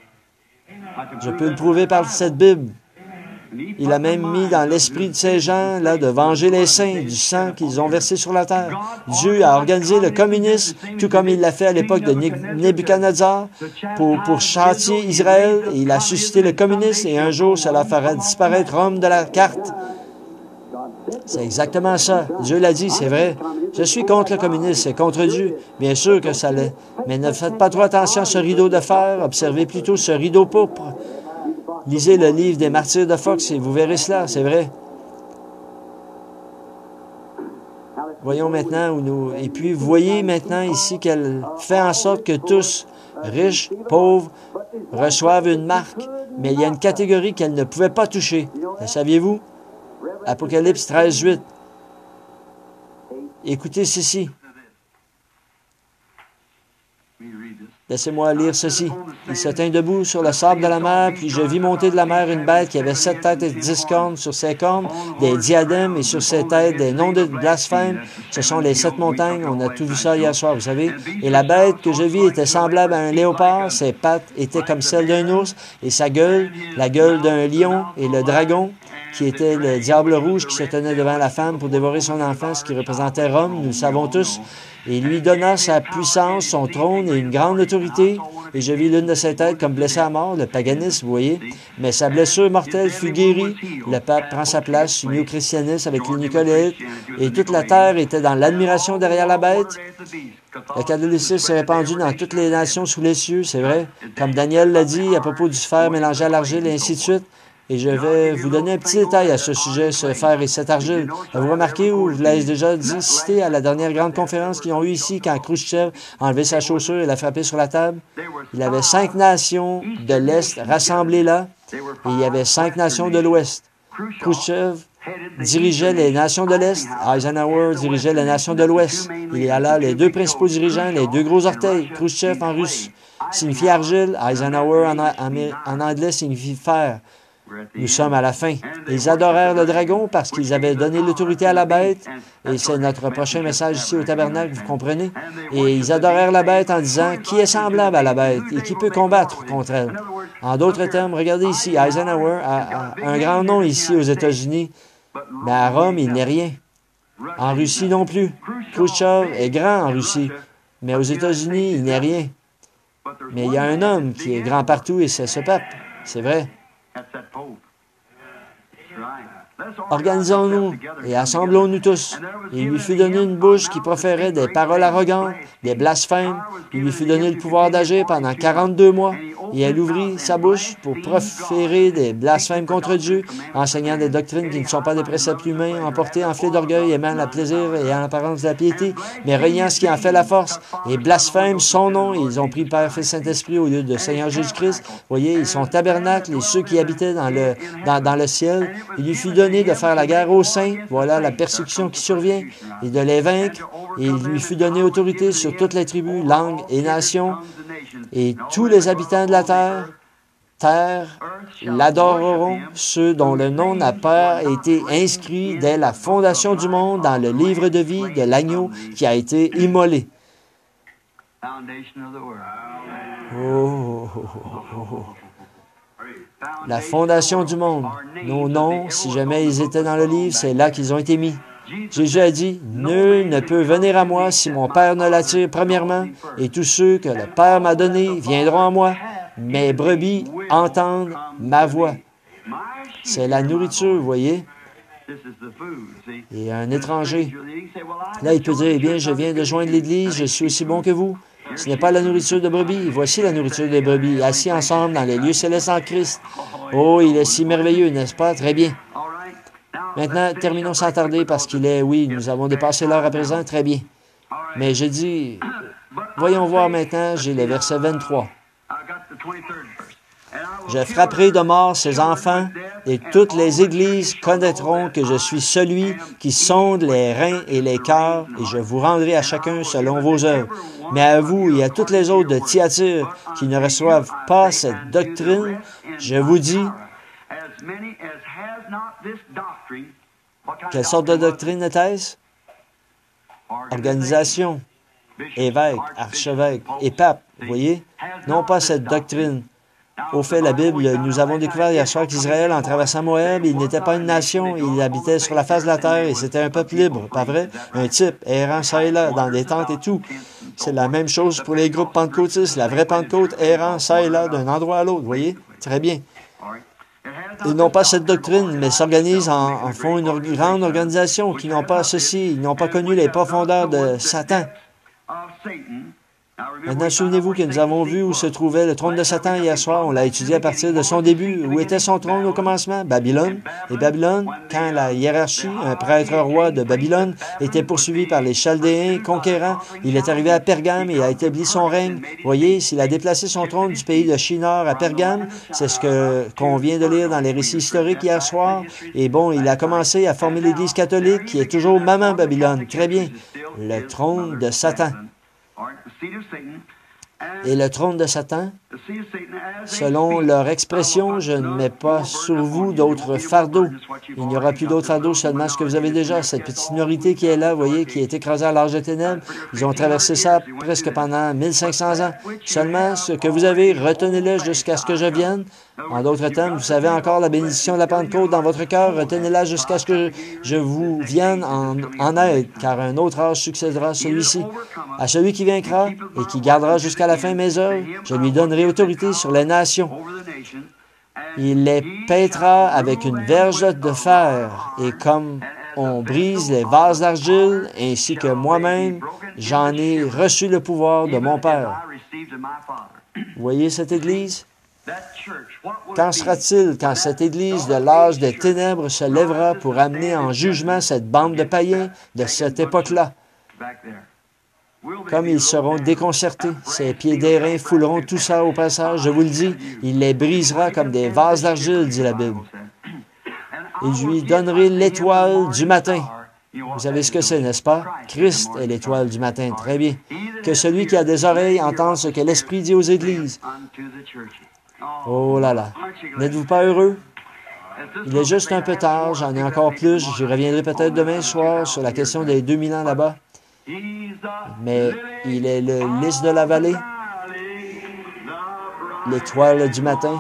Je peux le prouver par cette Bible. Il a même mis dans l'esprit de ces gens là de venger les saints du sang qu'ils ont versé sur la terre. Dieu a organisé le communisme, tout comme il l'a fait à l'époque de Nebuchadnezzar, pour, pour châtier Israël. Et il a suscité le communisme et un jour cela fera disparaître Rome de la carte. C'est exactement ça. Dieu l'a dit, c'est vrai. Je suis contre le communisme, c'est contre Dieu. Bien sûr que ça l'est. Mais ne faites pas trop attention à ce rideau de fer. Observez plutôt ce rideau pourpre. Lisez le livre des martyrs de Fox et vous verrez cela, c'est vrai. Voyons maintenant où nous... Et puis, vous voyez maintenant ici qu'elle fait en sorte que tous, riches, pauvres, reçoivent une marque. Mais il y a une catégorie qu'elle ne pouvait pas toucher. Le saviez-vous? Apocalypse treize, huit. Écoutez ceci. Laissez-moi lire ceci. Il se tint debout sur le sable de la mer, puis je vis monter de la mer une bête qui avait sept têtes et dix cornes, sur ses cornes des diadèmes et sur ses têtes des noms de blasphème. Ce sont les sept montagnes. On a tout vu ça hier soir, vous savez. Et la bête que je vis était semblable à un léopard. Ses pattes étaient comme celles d'un ours, et sa gueule, la gueule d'un lion, et le dragon, qui était le diable rouge qui se tenait devant la femme pour dévorer son enfant, ce qui représentait Rome, nous le savons tous. Et il lui donna sa puissance, son trône et une grande autorité. Et je vis l'une de ses têtes comme blessée à mort, le paganisme, vous voyez. Mais sa blessure mortelle fut guérie. Le pape prend sa place, uni au christianisme avec les Nicolaïtes. Et toute la terre était dans l'admiration derrière la bête. Le catholicisme s'est répandu dans toutes les nations sous les cieux, c'est vrai. Comme Daniel l'a dit à propos du fer mélangé à l'argile et ainsi de suite. Et je vais vous donner un petit détail à ce sujet, ce fer et cette argile. Avez-vous remarqué, ou je l'ai déjà dit, cité à la dernière grande conférence qu'ils ont eue ici, quand Khrouchtchev a enlevé sa chaussure et l'a frappé sur la table? Il y avait cinq nations de l'Est rassemblées là, et il y avait cinq nations de l'Ouest. Khrouchtchev dirigeait les nations de l'Est, Eisenhower dirigeait les nations de l'Ouest. Il y a là les deux principaux dirigeants, les deux gros orteils. Khrouchtchev en russe signifie argile, Eisenhower en, en, en anglais signifie fer. Nous sommes à la fin. Ils adorèrent le dragon parce qu'ils avaient donné l'autorité à la bête. Et c'est notre prochain message ici au tabernacle, vous comprenez? Et ils adorèrent la bête en disant, qui est semblable à la bête et qui peut combattre contre elle? En d'autres termes, regardez ici, Eisenhower a, a un grand nom ici aux États-Unis, mais à Rome, il n'est rien. En Russie non plus. Khrouchtchev est grand en Russie, mais aux États-Unis, il n'est rien. Mais il y a un homme qui est grand partout et c'est ce pape. C'est vrai. organisons-nous et assemblons-nous tous. Et il lui fut donné une bouche qui proférait des paroles arrogantes, des blasphèmes. Il lui fut donné le pouvoir d'agir pendant quarante-deux mois. Et elle ouvrit sa bouche pour proférer des blasphèmes contre Dieu, enseignant des doctrines qui ne sont pas des préceptes humains, emportés, enflés d'orgueil, aimant le plaisir et en apparence de la piété, mais reniant ce qui en fait la force, et blasphèment son nom. Et ils ont pris Père, Fils, Saint-Esprit au lieu de Seigneur Jésus-Christ. Voyez, ils sont tabernacles et ceux qui habitaient dans le, dans, dans le ciel. Il lui fut donné de faire la guerre aux saints. Voilà la persécution qui survient, et de les vaincre. Et il lui fut donné autorité sur toutes les tribus, langues et nations. Et tous les habitants de la terre, terre l'adoreront, ceux dont le nom n'a pas été inscrit dès la fondation du monde dans le livre de vie de l'agneau qui a été immolé. Oh, oh, oh, oh. La fondation du monde. Nos noms, si jamais ils étaient dans le livre, c'est là qu'ils ont été mis. Jésus a dit, « Nul ne peut venir à moi si mon Père ne l'attire premièrement, et tous ceux que le Père m'a donnés viendront à moi. Mes brebis entendent ma voix. » C'est la nourriture, vous voyez. Et un étranger, là, il peut dire, « Eh bien, je viens de joindre l'Église, je suis aussi bon que vous. » Ce n'est pas la nourriture de brebis. Voici la nourriture des brebis, assis ensemble dans les lieux célestes en Christ. Oh, il est si merveilleux, n'est-ce pas? Très bien. Maintenant, terminons sans tarder parce qu'il est, oui, nous avons dépassé l'heure à présent, très bien. Mais je dis, voyons voir maintenant, j'ai le verset vingt-trois. Je frapperai de mort ces enfants, et toutes les églises connaîtront que je suis celui qui sonde les reins et les cœurs, et je vous rendrai à chacun selon vos œuvres. Mais à vous et à toutes les autres de Thyatire qui ne reçoivent pas cette doctrine, je vous dis, quelle sorte de doctrine était-ce? Organisation, évêque, archevêque et pape, vous voyez? Non pas cette doctrine. Au fait, la Bible, nous avons découvert hier soir qu'Israël, en traversant Moab, il n'était pas une nation, il habitait sur la face de la terre et c'était un peuple libre, pas vrai? Un type errant ça et là, dans des tentes et tout. C'est la même chose pour les groupes pentecôtistes, la vraie Pentecôte errant ça et là, d'un endroit à l'autre, vous voyez? Très bien. Ils n'ont pas cette doctrine, mais s'organisent en, en font une grande organisation, qui n'ont pas ceci, ils n'ont pas connu les profondeurs de Satan. Maintenant, souvenez-vous que nous avons vu où se trouvait le trône de Satan hier soir. On l'a étudié à partir de son début. Où était son trône au commencement? Babylone. Et Babylone, quand la hiérarchie, un prêtre roi de Babylone, était poursuivi par les Chaldéens conquérants, il est arrivé à Pergame et a établi son règne. Voyez, s'il a déplacé son trône du pays de Shinar à Pergame, c'est ce que qu'on vient de lire dans les récits historiques hier soir. Et bon, il a commencé à former l'Église catholique, qui est toujours Maman Babylone. Très bien. Le trône de Satan. Et le trône de Satan, selon leur expression, je ne mets pas sur vous d'autres fardeaux. Il n'y aura plus d'autres fardeaux, seulement ce que vous avez déjà. Cette petite minorité qui est là, vous voyez, qui est écrasée à l'âge de ténèbres, ils ont traversé ça presque pendant mille cinq cents ans. Seulement ce que vous avez, retenez-le jusqu'à ce que je vienne. En d'autres termes, vous savez encore la bénédiction de la Pentecôte dans votre cœur, retenez-la jusqu'à ce que je vous vienne en, en aide, car un autre âge succédera à celui-ci. À celui qui vaincra et qui gardera jusqu'à la fin mes œuvres, je lui donnerai autorité sur les nations. Il les paîtra avec une verge de fer, et comme on brise les vases d'argile, ainsi que moi-même, j'en ai reçu le pouvoir de mon Père. Vous voyez cette Église? Qu'en sera-t-il quand cette Église de l'âge des ténèbres se lèvera pour amener en jugement cette bande de païens de cette époque-là? Comme ils seront déconcertés, ces pieds d'airain fouleront tout ça au passage, je vous le dis, il les brisera comme des vases d'argile, dit la Bible. Et je lui donnerai l'étoile du matin. Vous savez ce que c'est, n'est-ce pas? Christ est l'étoile du matin, très bien. Que celui qui a des oreilles entende ce que l'Esprit dit aux Églises. Oh là là, n'êtes-vous pas heureux? Il est juste un peu tard, j'en ai encore plus, j'y reviendrai peut-être demain soir sur la question des deux mille ans là-bas. Mais il est le lys de la vallée, l'étoile du matin.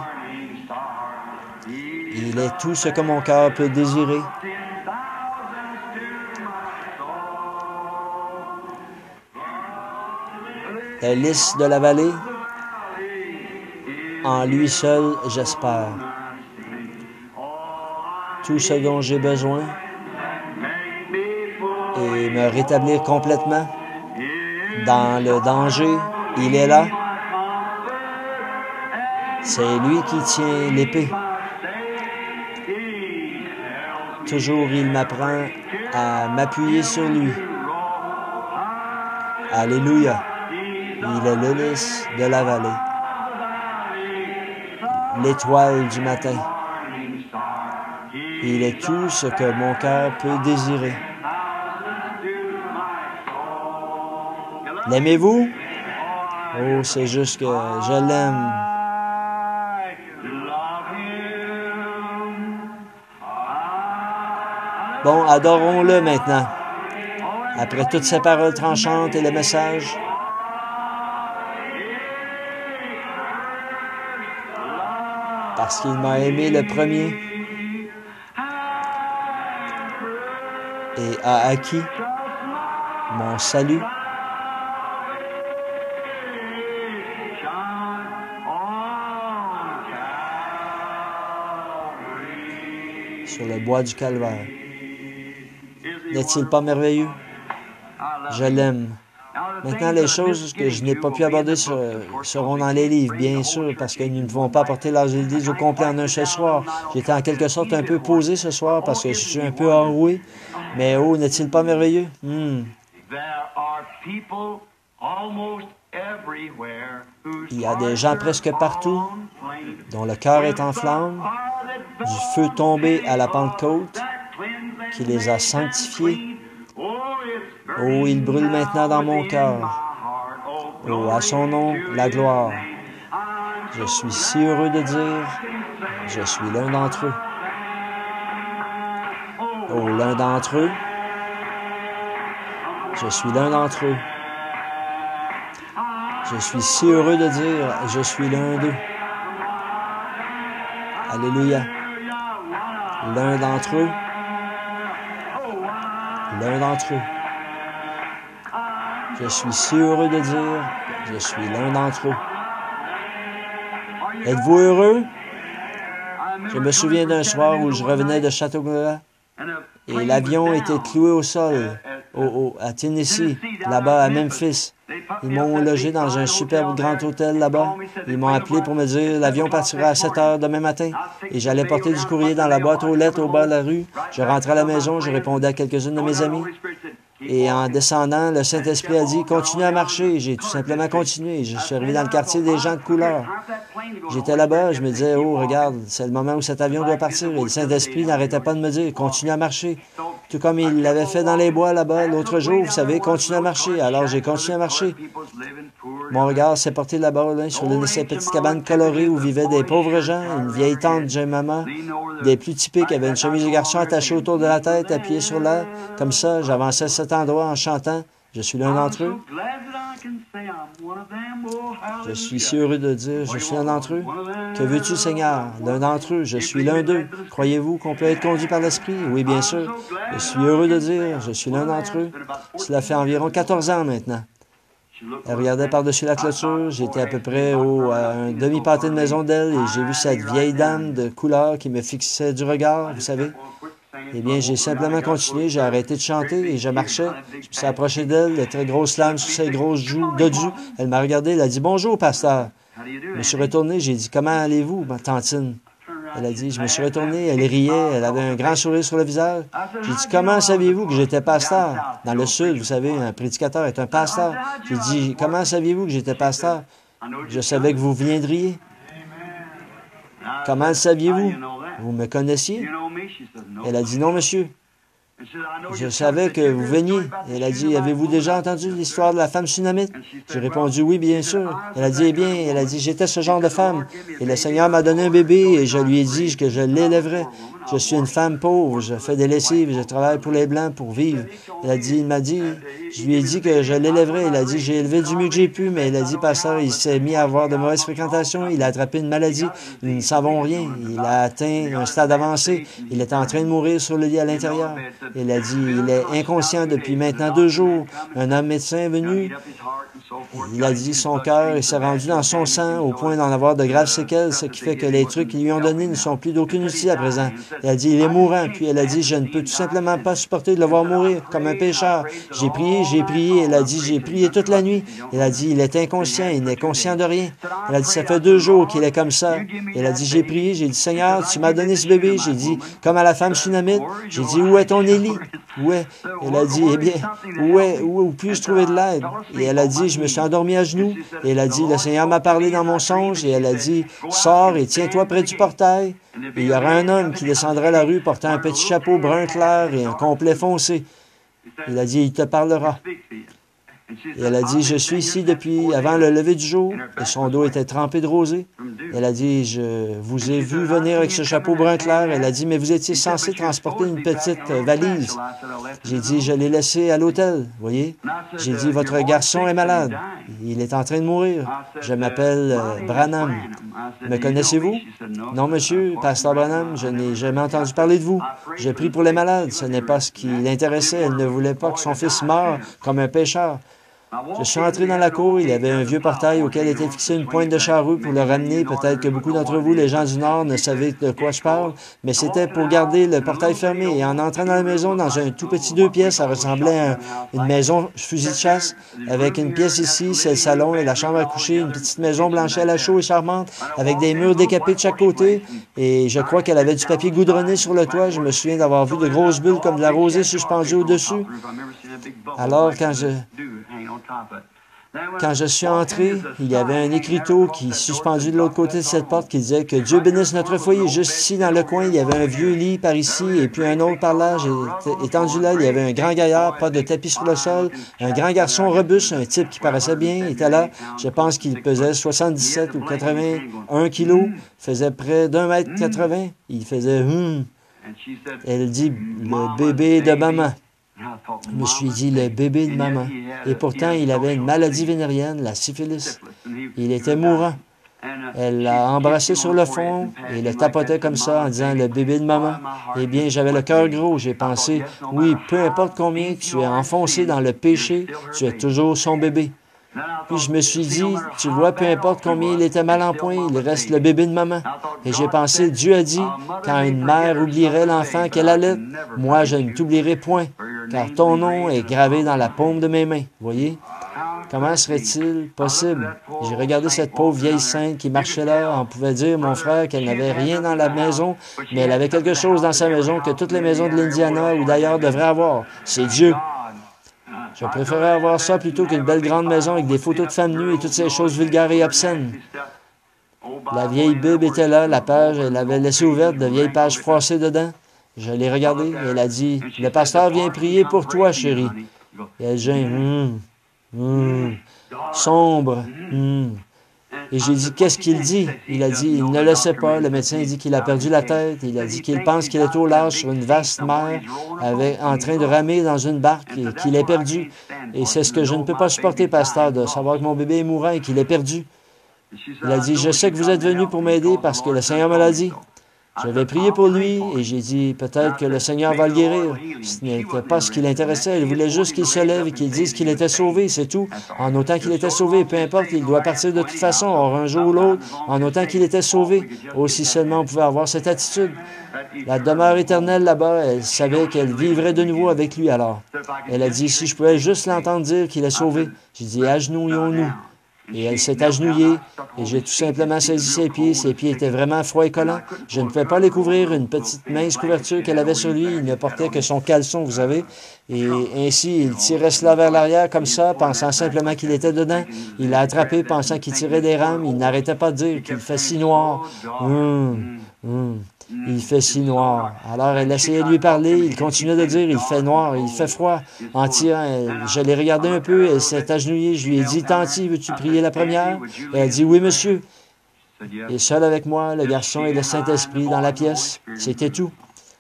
Il est tout ce que mon cœur peut désirer. Le lys de la vallée, en lui seul, j'espère. tout ce dont j'ai besoin et me rétablir complètement dans le danger. Il est là. C'est lui qui tient l'épée. Toujours, il m'apprend à m'appuyer sur lui. Alléluia. Il est le lys de la vallée, l'étoile du matin. Il est tout ce que mon cœur peut désirer. L'aimez-vous? Oh, c'est juste que je l'aime. Bon, adorons-le maintenant. Après toutes ces paroles tranchantes et le message, parce qu'il m'a aimé le premier et a acquis mon salut. Sur le bois du Calvaire. N'est-il pas merveilleux? Je l'aime. Maintenant, les choses que je n'ai pas pu aborder sur, seront dans les livres, bien sûr, parce que nous ne pouvons pas apporter l'âge de l'Église au complet en un seul soir. J'étais en quelque sorte un peu posé ce soir parce que je suis un peu enroué. Mais oh, n'est-il pas merveilleux? Hmm. Il y a des gens presque partout dont le cœur est en flammes, du feu tombé à la Pentecôte, qui les a sanctifiés. Oh, il brûle maintenant dans mon cœur. Oh, à son nom, la gloire. Je suis si heureux de dire, je suis l'un d'entre eux. Oh, l'un d'entre eux. Je suis l'un d'entre eux. Je suis si heureux de dire, je suis l'un d'eux. Alléluia. L'un d'entre eux. L'un d'entre eux. Je suis si heureux de dire, je suis l'un d'entre eux. Êtes-vous heureux? Je me souviens d'un soir où je revenais de Chattanooga et l'avion était cloué au sol au, au, à Tennessee, là-bas à Memphis. Ils m'ont logé dans un superbe grand hôtel là-bas. Ils m'ont appelé pour me dire l'avion partira à sept heures demain matin et j'allais porter du courrier dans la boîte aux lettres au bas de la rue. Je rentrais à la maison, je répondais à quelques-unes de mes amis. Et en descendant, le Saint-Esprit a dit « Continue à marcher ». J'ai tout simplement continué. Je suis arrivé dans le quartier des gens de couleur. J'étais là-bas, je me disais « Oh, regarde, c'est le moment où cet avion doit partir ». Et le Saint-Esprit n'arrêtait pas de me dire « Continue à marcher ». Tout comme il l'avait fait dans les bois là-bas l'autre jour, vous savez, continue à marcher. Alors j'ai continué à marcher. Mon regard s'est porté là-bas, là, sur l'une de ces petites cabanes colorées où vivaient des pauvres gens, une vieille tante Jemima, des plus typiques, avait une chemise de garçon attachée autour de la tête, appuyée sur l'air. Comme ça, j'avançais à cet endroit en chantant. Je suis l'un d'entre eux. Je suis si heureux de dire, je suis l'un d'entre eux. Que veux-tu, Seigneur? L'un d'entre eux, je suis l'un d'eux. Croyez-vous qu'on peut être conduit par l'Esprit? Oui, bien sûr. Je suis heureux de dire, je suis l'un d'entre eux. Cela fait environ quatorze ans maintenant. Elle regardait par-dessus la clôture. J'étais à peu près au, à un demi-pâté de maison d'elle et j'ai vu cette vieille dame de couleur qui me fixait du regard, vous savez. Eh bien, j'ai simplement continué, j'ai arrêté de chanter et je marchais. Je me suis approché d'elle, de très grosses larmes sur ses grosses joues, dodues. Elle m'a regardé, elle a dit « Bonjour, pasteur ». Je me suis retourné, j'ai dit « Comment allez-vous, ma tantine ?» Elle a dit, je me suis retourné, elle riait, elle avait un grand sourire sur le visage. J'ai dit, comment saviez-vous que j'étais pasteur? Dans le Sud, vous savez, un prédicateur est un pasteur. J'ai dit, comment saviez-vous que j'étais pasteur? Je savais que vous viendriez. Comment le saviez-vous? Vous me connaissiez? Elle a dit, non, monsieur. Je savais que vous veniez. Elle a dit, avez-vous déjà entendu l'histoire de la femme sunamite? J'ai répondu, oui, bien sûr. Elle a dit, eh bien, elle a dit, j'étais ce genre de femme. Et le Seigneur m'a donné un bébé et je lui ai dit que je l'élèverais. Je suis une femme pauvre, je fais des lessives, je travaille pour les Blancs pour vivre. Elle a dit, il m'a dit, je lui ai dit que je l'élèverais. Elle a dit, j'ai élevé du mieux que j'ai pu, mais elle a dit, pasteur, il s'est mis à avoir de mauvaises fréquentations, il a attrapé une maladie, nous ne savons rien. Il a atteint un stade avancé, il est en train de mourir sur le lit à l'intérieur. Elle a dit, il est inconscient depuis maintenant deux jours. Un homme médecin est venu. Il a dit, son cœur s'est rendu dans son sang au point d'en avoir de graves séquelles, ce qui fait que les trucs qu'ils lui ont donnés ne sont plus d'aucune utilité à présent. Elle a dit, il est mourant. Puis elle a dit, je ne peux tout simplement pas supporter de le voir mourir comme un pécheur. J'ai prié, j'ai prié. Elle a dit, j'ai prié toute la nuit. Elle a dit, il est inconscient, il n'est conscient de rien. Elle a dit, ça fait deux jours qu'il est comme ça. Elle a dit, j'ai prié, j'ai dit, Seigneur, tu m'as donné ce bébé. J'ai dit, comme à la femme sunamite, j'ai dit, où est ton Élie? Où est? Elle a dit, eh bien, où est, où, où puis-je trouver de l'aide? Et elle a dit, je me suis endormi à genoux. Et elle a dit, le Seigneur m'a parlé dans mon songe. Et elle a dit, sors et tiens-toi près du portail. Et il y aura un homme qui descendra la rue portant un petit chapeau brun clair et un complet foncé. Il a dit, il te parlera. Et elle a dit, je suis ici depuis avant le lever du jour, et son dos était trempé de rosée. Elle a dit, je vous ai vu venir avec ce chapeau brun clair. Elle a dit, mais vous étiez censé transporter une petite valise. J'ai dit, je l'ai laissé à l'hôtel, voyez. J'ai dit, votre garçon est malade. Il est en train de mourir. Je m'appelle euh, Branham. Me connaissez-vous? Non, monsieur, pasteur Branham, je n'ai jamais entendu parler de vous. Je prie pour les malades. Ce n'est pas ce qui l'intéressait. Elle ne voulait pas que son fils meure comme un pécheur. Je suis entré dans la cour, il y avait un vieux portail auquel était fixée une pointe de charrue pour le ramener. Peut-être que beaucoup d'entre vous, les gens du Nord, ne savaient de quoi je parle, mais c'était pour garder le portail fermé. Et en entrant dans la maison, dans un tout petit deux pièces, ça ressemblait à une maison fusil de chasse, avec une pièce ici, c'est le salon et la chambre à coucher, une petite maison blanchie à la chaux et charmante, avec des murs décapés de chaque côté. Et je crois qu'elle avait du papier goudronné sur le toit. Je me souviens d'avoir vu de grosses bulles comme de la rosée suspendues au-dessus. Alors, quand je... Quand je suis entré, il y avait un écriteau qui, suspendu de l'autre côté de cette porte, qui disait que Dieu bénisse notre foyer. Juste ici, dans le coin, il y avait un vieux lit par ici, et puis un autre par là. J'ai étendu là, il y avait un grand gaillard, pas de tapis sur le sol, un grand garçon robuste, un type qui paraissait bien, était là. Je pense qu'il pesait soixante-dix-sept ou quatre-vingt-un kilos, faisait près d'un mètre quatre-vingts. Il faisait hum. Elle dit le bébé de maman. Je me suis dit, le bébé de maman. Et pourtant, il avait une maladie vénérienne, la syphilis. Il était mourant. Elle l'a embrassé sur le front et le tapotait comme ça en disant, le bébé de maman. Eh bien, j'avais le cœur gros. J'ai pensé, oui, peu importe combien tu es enfoncé dans le péché, tu es toujours son bébé. Puis je me suis dit, tu vois, peu importe combien il était mal en point, il reste le bébé de maman. Et j'ai pensé, Dieu a dit, quand une mère oublierait l'enfant qu'elle allait, moi je ne t'oublierai point, car ton nom est gravé dans la paume de mes mains. Voyez? Comment serait-il possible? J'ai regardé cette pauvre vieille sainte qui marchait là. On pouvait dire, mon frère, qu'elle n'avait rien dans la maison, mais elle avait quelque chose dans sa maison que toutes les maisons de l'Indiana ou d'ailleurs devraient avoir. C'est Dieu. Je préférais avoir ça plutôt qu'une belle grande maison avec des photos de femmes nues et toutes ces choses vulgaires et obscènes. La vieille Bible était là, la page, elle l'avait laissée ouverte, de vieilles pages froissées dedans. Je l'ai regardée et elle a dit, « Le pasteur vient prier pour toi, chérie. » Et elle dit, hum, hum, sombre, hum. Et j'ai dit, qu'est-ce qu'il dit? Il a dit, il ne le sait pas. Le médecin dit qu'il a perdu la tête. Il a dit qu'il pense qu'il est au large sur une vaste mer, avec, en train de ramer dans une barque et qu'il est perdu. Et c'est ce que je ne peux pas supporter, pasteur, de savoir que mon bébé est mourant et qu'il est perdu. Il a dit, je sais que vous êtes venu pour m'aider parce que le Seigneur me l'a dit. Je vais prier pour lui et j'ai dit, peut-être que le Seigneur va le guérir. Ce n'était pas ce qui l'intéressait. Il voulait juste qu'il se lève et qu'il dise qu'il était sauvé, c'est tout. En autant qu'il était sauvé, peu importe, il doit partir de toute façon, or un jour ou l'autre, en autant qu'il était sauvé. Aussi seulement on pouvait avoir cette attitude. La demeure éternelle là-bas, elle savait qu'elle vivrait de nouveau avec lui alors. Elle a dit, si je pouvais juste l'entendre dire qu'il est sauvé. J'ai dit, agenouillons-nous. Et elle s'est agenouillée, et j'ai tout simplement saisi ses pieds. Ses pieds étaient vraiment froids et collants. Je ne pouvais pas les couvrir, une petite mince couverture qu'elle avait sur lui. Il ne portait que son caleçon, vous savez. Et ainsi, il tirait cela vers l'arrière comme ça, pensant simplement qu'il était dedans. Il l'a attrapé, pensant qu'il tirait des rames. Il n'arrêtait pas de dire qu'il fait si noir. Hum, hum. Il fait si noir. Alors, elle essayait de lui parler. Il continuait de dire, il fait noir, il fait froid. En tirant, elle, je l'ai regardé un peu. Elle s'est agenouillée. Je lui ai dit, Tanti, veux-tu prier la première? Et elle a dit, oui, monsieur. Et seul avec moi, le garçon et le Saint-Esprit dans la pièce. C'était tout.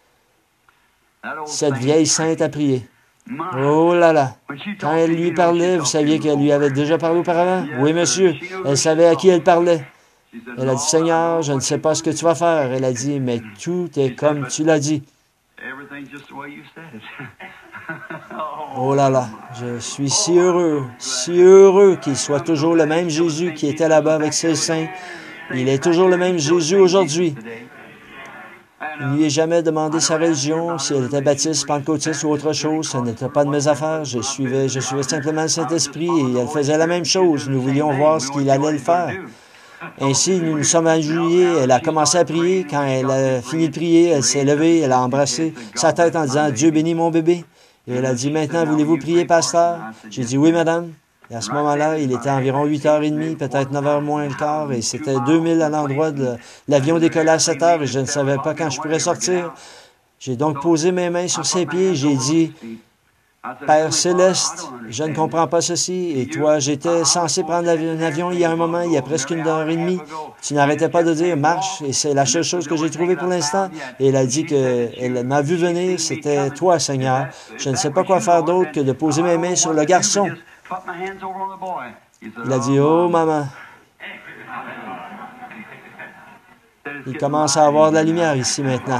Cette vieille sainte a prié. Oh là là! Quand elle lui parlait, vous saviez qu'elle lui avait déjà parlé auparavant? Oui, monsieur. Elle savait à qui elle parlait. Elle a dit, Seigneur, je ne sais pas ce que tu vas faire. Elle a dit, mais tout est comme tu l'as dit. Oh là là, je suis si heureux, si heureux qu'il soit toujours le même Jésus qui était là-bas avec ses saints. Il est toujours le même Jésus aujourd'hui. Il ne lui ai jamais demandé sa religion, si elle était baptiste, pentecôtiste ou autre chose. Ce n'était pas de mes affaires. Je suivais, je suivais simplement le Saint-Esprit et elle faisait la même chose. Nous voulions voir ce qu'il allait le faire. Ainsi, nous nous sommes agenouillés. Elle a commencé à prier. Quand elle a fini de prier, elle s'est levée, elle a embrassé sa tête en disant « Dieu bénit mon bébé ». Et elle a dit « Maintenant, voulez-vous prier, pasteur? » J'ai dit « Oui, madame ». Et à ce moment-là, il était environ huit heures trente, peut-être neuf heures moins le quart, et c'était deux mille à l'endroit de l'avion décollait à sept heures, et je ne savais pas quand je pourrais sortir. J'ai donc posé mes mains sur ses pieds, et j'ai dit « Père Céleste, je ne comprends pas ceci, et toi, j'étais censé prendre un avion il y a un moment, il y a presque une heure et demie. Tu n'arrêtais pas de dire « Marche », et c'est la seule chose que j'ai trouvée pour l'instant. Et elle a dit qu'elle m'a vu venir, c'était toi, Seigneur. Je ne sais pas quoi faire d'autre que de poser mes mains sur le garçon. Il a dit, « Oh, maman. » Il commence à avoir de la lumière ici maintenant.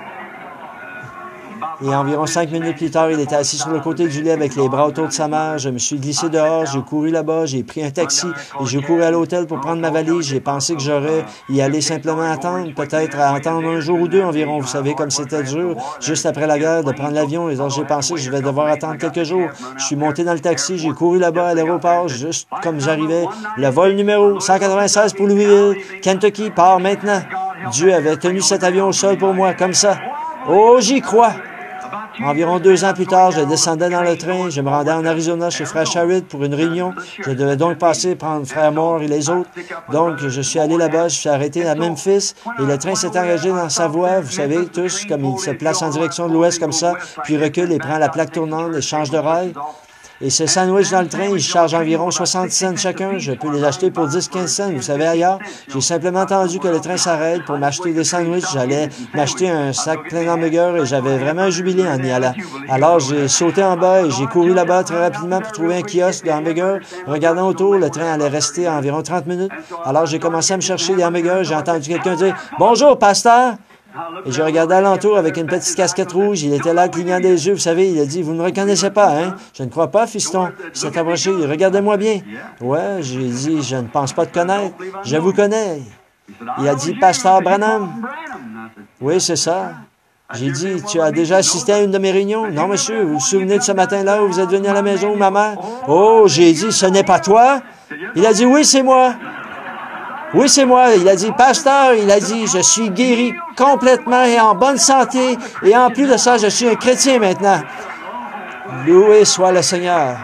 Et environ cinq minutes plus tard, il était assis sur le côté du lit avec les bras autour de sa mère. Je me suis glissé dehors, j'ai couru là-bas, j'ai pris un taxi et j'ai couru à l'hôtel pour prendre ma valise. J'ai pensé que j'aurais y aller simplement attendre, peut-être à attendre un jour ou deux environ. Vous savez, comme c'était dur, juste après la guerre, de prendre l'avion. Et donc, j'ai pensé que je vais devoir attendre quelques jours. Je suis monté dans le taxi, j'ai couru là-bas à l'aéroport, juste comme j'arrivais. Le vol numéro cent quatre-vingt-seize pour Louisville, Kentucky, part maintenant. Dieu avait tenu cet avion au sol pour moi, comme ça. Oh, j'y crois! Environ deux ans plus tard, je descendais dans le train. Je me rendais en Arizona chez Frère Sharrit pour une réunion. Je devais donc passer prendre Frère Moore et les autres. Donc, je suis allé là-bas, je suis arrêté à Memphis et le train s'est engagé dans sa voie. Vous savez, tous, comme il se place en direction de l'ouest comme ça, puis recule et prend la plaque tournante et change de rail. Et ces sandwichs dans le train, ils chargent environ soixante cents chacun. Je peux les acheter pour dix à quinze cents. Vous savez, ailleurs, j'ai simplement attendu que le train s'arrête pour m'acheter des sandwichs. J'allais m'acheter un sac plein d'hamburgers et j'avais vraiment jubilé en y allant. Alors, j'ai sauté en bas et j'ai couru là-bas très rapidement pour trouver un kiosque de hamburgers. Regardant autour, le train allait rester environ trente minutes. Alors, j'ai commencé à me chercher des hamburgers. J'ai entendu quelqu'un dire « Bonjour, pasteur! » Et je regardais alentour avec une petite casquette rouge. Il était là, clignant des yeux. Vous savez, il a dit, « Vous ne me reconnaissez pas, hein? » Je ne crois pas, fiston. Il s'est approché. « Regardez-moi bien. » Ouais, j'ai dit, « Je ne pense pas te connaître. Je vous connais. » Il a dit, « Pasteur Branham. » Oui, c'est ça. J'ai dit, « Tu as déjà assisté à une de mes réunions? » Non, monsieur. Vous vous souvenez de ce matin-là où vous êtes venu à la maison où ma mère? Oh, j'ai dit, « Ce n'est pas toi? » Il a dit, « Oui, c'est moi. » Oui, c'est moi. Il a dit, « Pasteur, il a dit, je suis guéri complètement et en bonne santé. Et en plus de ça, je suis un chrétien maintenant. » Loué soit le Seigneur.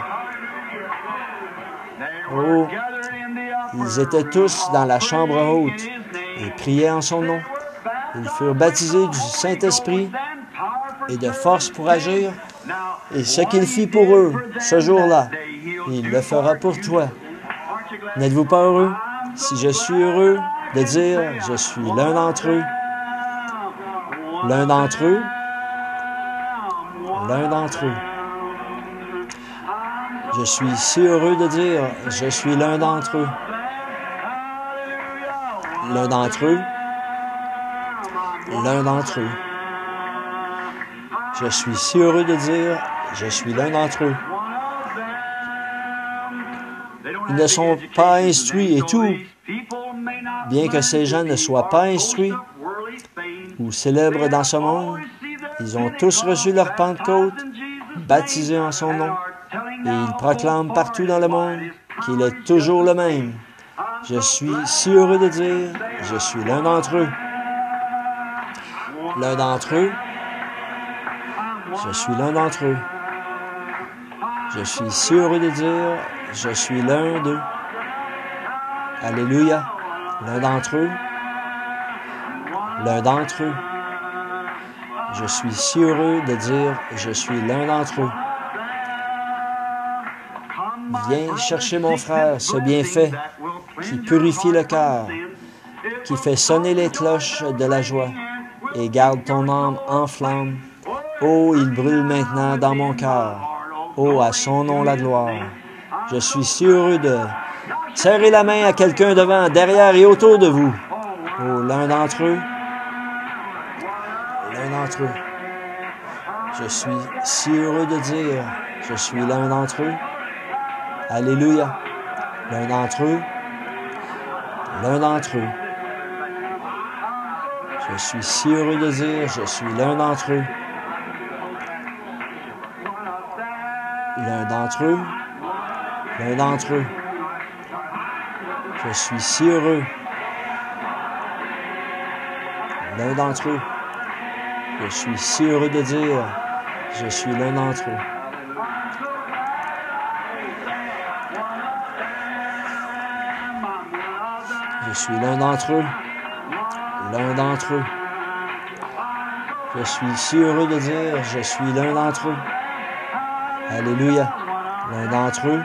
Oh, ils étaient tous dans la chambre haute et priaient en son nom. Ils furent baptisés du Saint-Esprit et de force pour agir. Et ce qu'il fit pour eux ce jour-là, il le fera pour toi. N'êtes-vous pas heureux? Si je suis heureux de dire, je suis l'un d'entre eux, l'un d'entre eux, l'un d'entre eux. Je suis si heureux de dire, je suis l'un d'entre eux, l'un d'entre eux, l'un d'entre eux. Je suis si heureux de dire, je suis l'un d'entre eux. Ils ne sont pas instruits et tout. Bien que ces gens ne soient pas instruits ou célèbres dans ce monde, ils ont tous reçu leur Pentecôte, baptisés en son nom, et ils proclament partout dans le monde qu'il est toujours le même. Je suis si heureux de dire, je suis l'un d'entre eux. L'un d'entre eux, je suis l'un d'entre eux. Je suis si heureux de dire, je suis l'un d'eux. Alléluia. L'un d'entre eux. L'un d'entre eux. Je suis si heureux de dire, je suis l'un d'entre eux. Viens chercher mon frère, ce bienfait qui purifie le cœur, qui fait sonner les cloches de la joie et garde ton âme en flamme. Oh, il brûle maintenant dans mon cœur. Oh, à son nom la gloire. Je suis si heureux de serrer la main à quelqu'un devant, derrière et autour de vous. Oh, l'un d'entre eux. L'un d'entre eux. Je suis si heureux de dire, je suis l'un d'entre eux. Alléluia. L'un d'entre eux. L'un d'entre eux. Je suis si heureux de dire, je suis l'un d'entre eux. L'un d'entre eux. L'un d'entre eux. Je suis si heureux. L'un d'entre eux. Je suis si heureux de dire, je suis l'un d'entre eux. Je suis l'un d'entre eux. L'un d'entre eux. Je suis si heureux de dire, je suis l'un d'entre eux. Alléluia. L'un d'entre eux.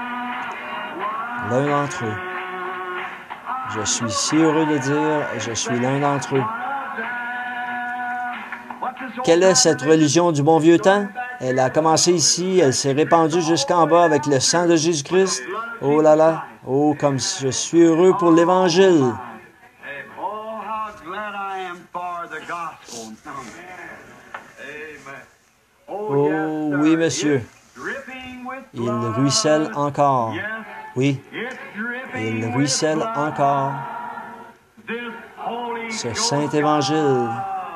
L'un d'entre eux. Je suis si heureux de dire, je suis l'un d'entre eux. Quelle est cette religion du bon vieux temps? Elle a commencé ici, elle s'est répandue jusqu'en bas avec le sang de Jésus-Christ. Oh là là, oh comme je suis heureux pour l'Évangile. Oh oui, monsieur. Il ruisselle encore. Oui, il ruisselle encore. Ce saint évangile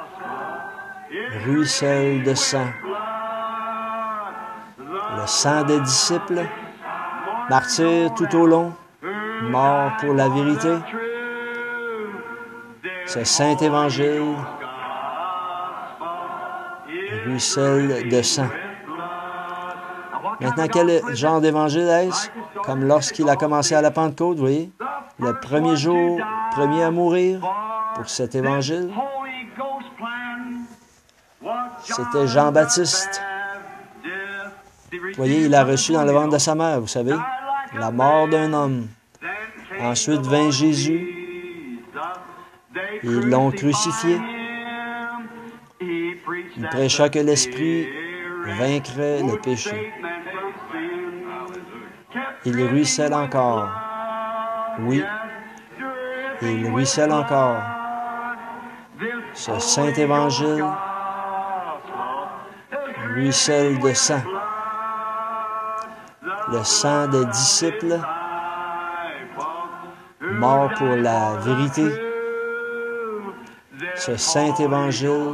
ruisselle de sang. Le sang des disciples, martyrs tout au long, morts pour la vérité. Ce saint évangile ruisselle de sang. Maintenant, quel genre d'évangile est-ce? Comme lorsqu'il a commencé à la Pentecôte, vous voyez? Le premier jour, premier à mourir pour cet évangile, c'était Jean-Baptiste. Vous voyez, il a reçu dans le ventre de sa mère, vous savez, la mort d'un homme. Ensuite vint Jésus. Ils l'ont crucifié. Il prêcha que l'Esprit vaincrait le péché. Il ruisselle encore. Oui, il ruisselle encore. Ce saint évangile ruisselle de sang. Le sang des disciples, morts pour la vérité. Ce saint évangile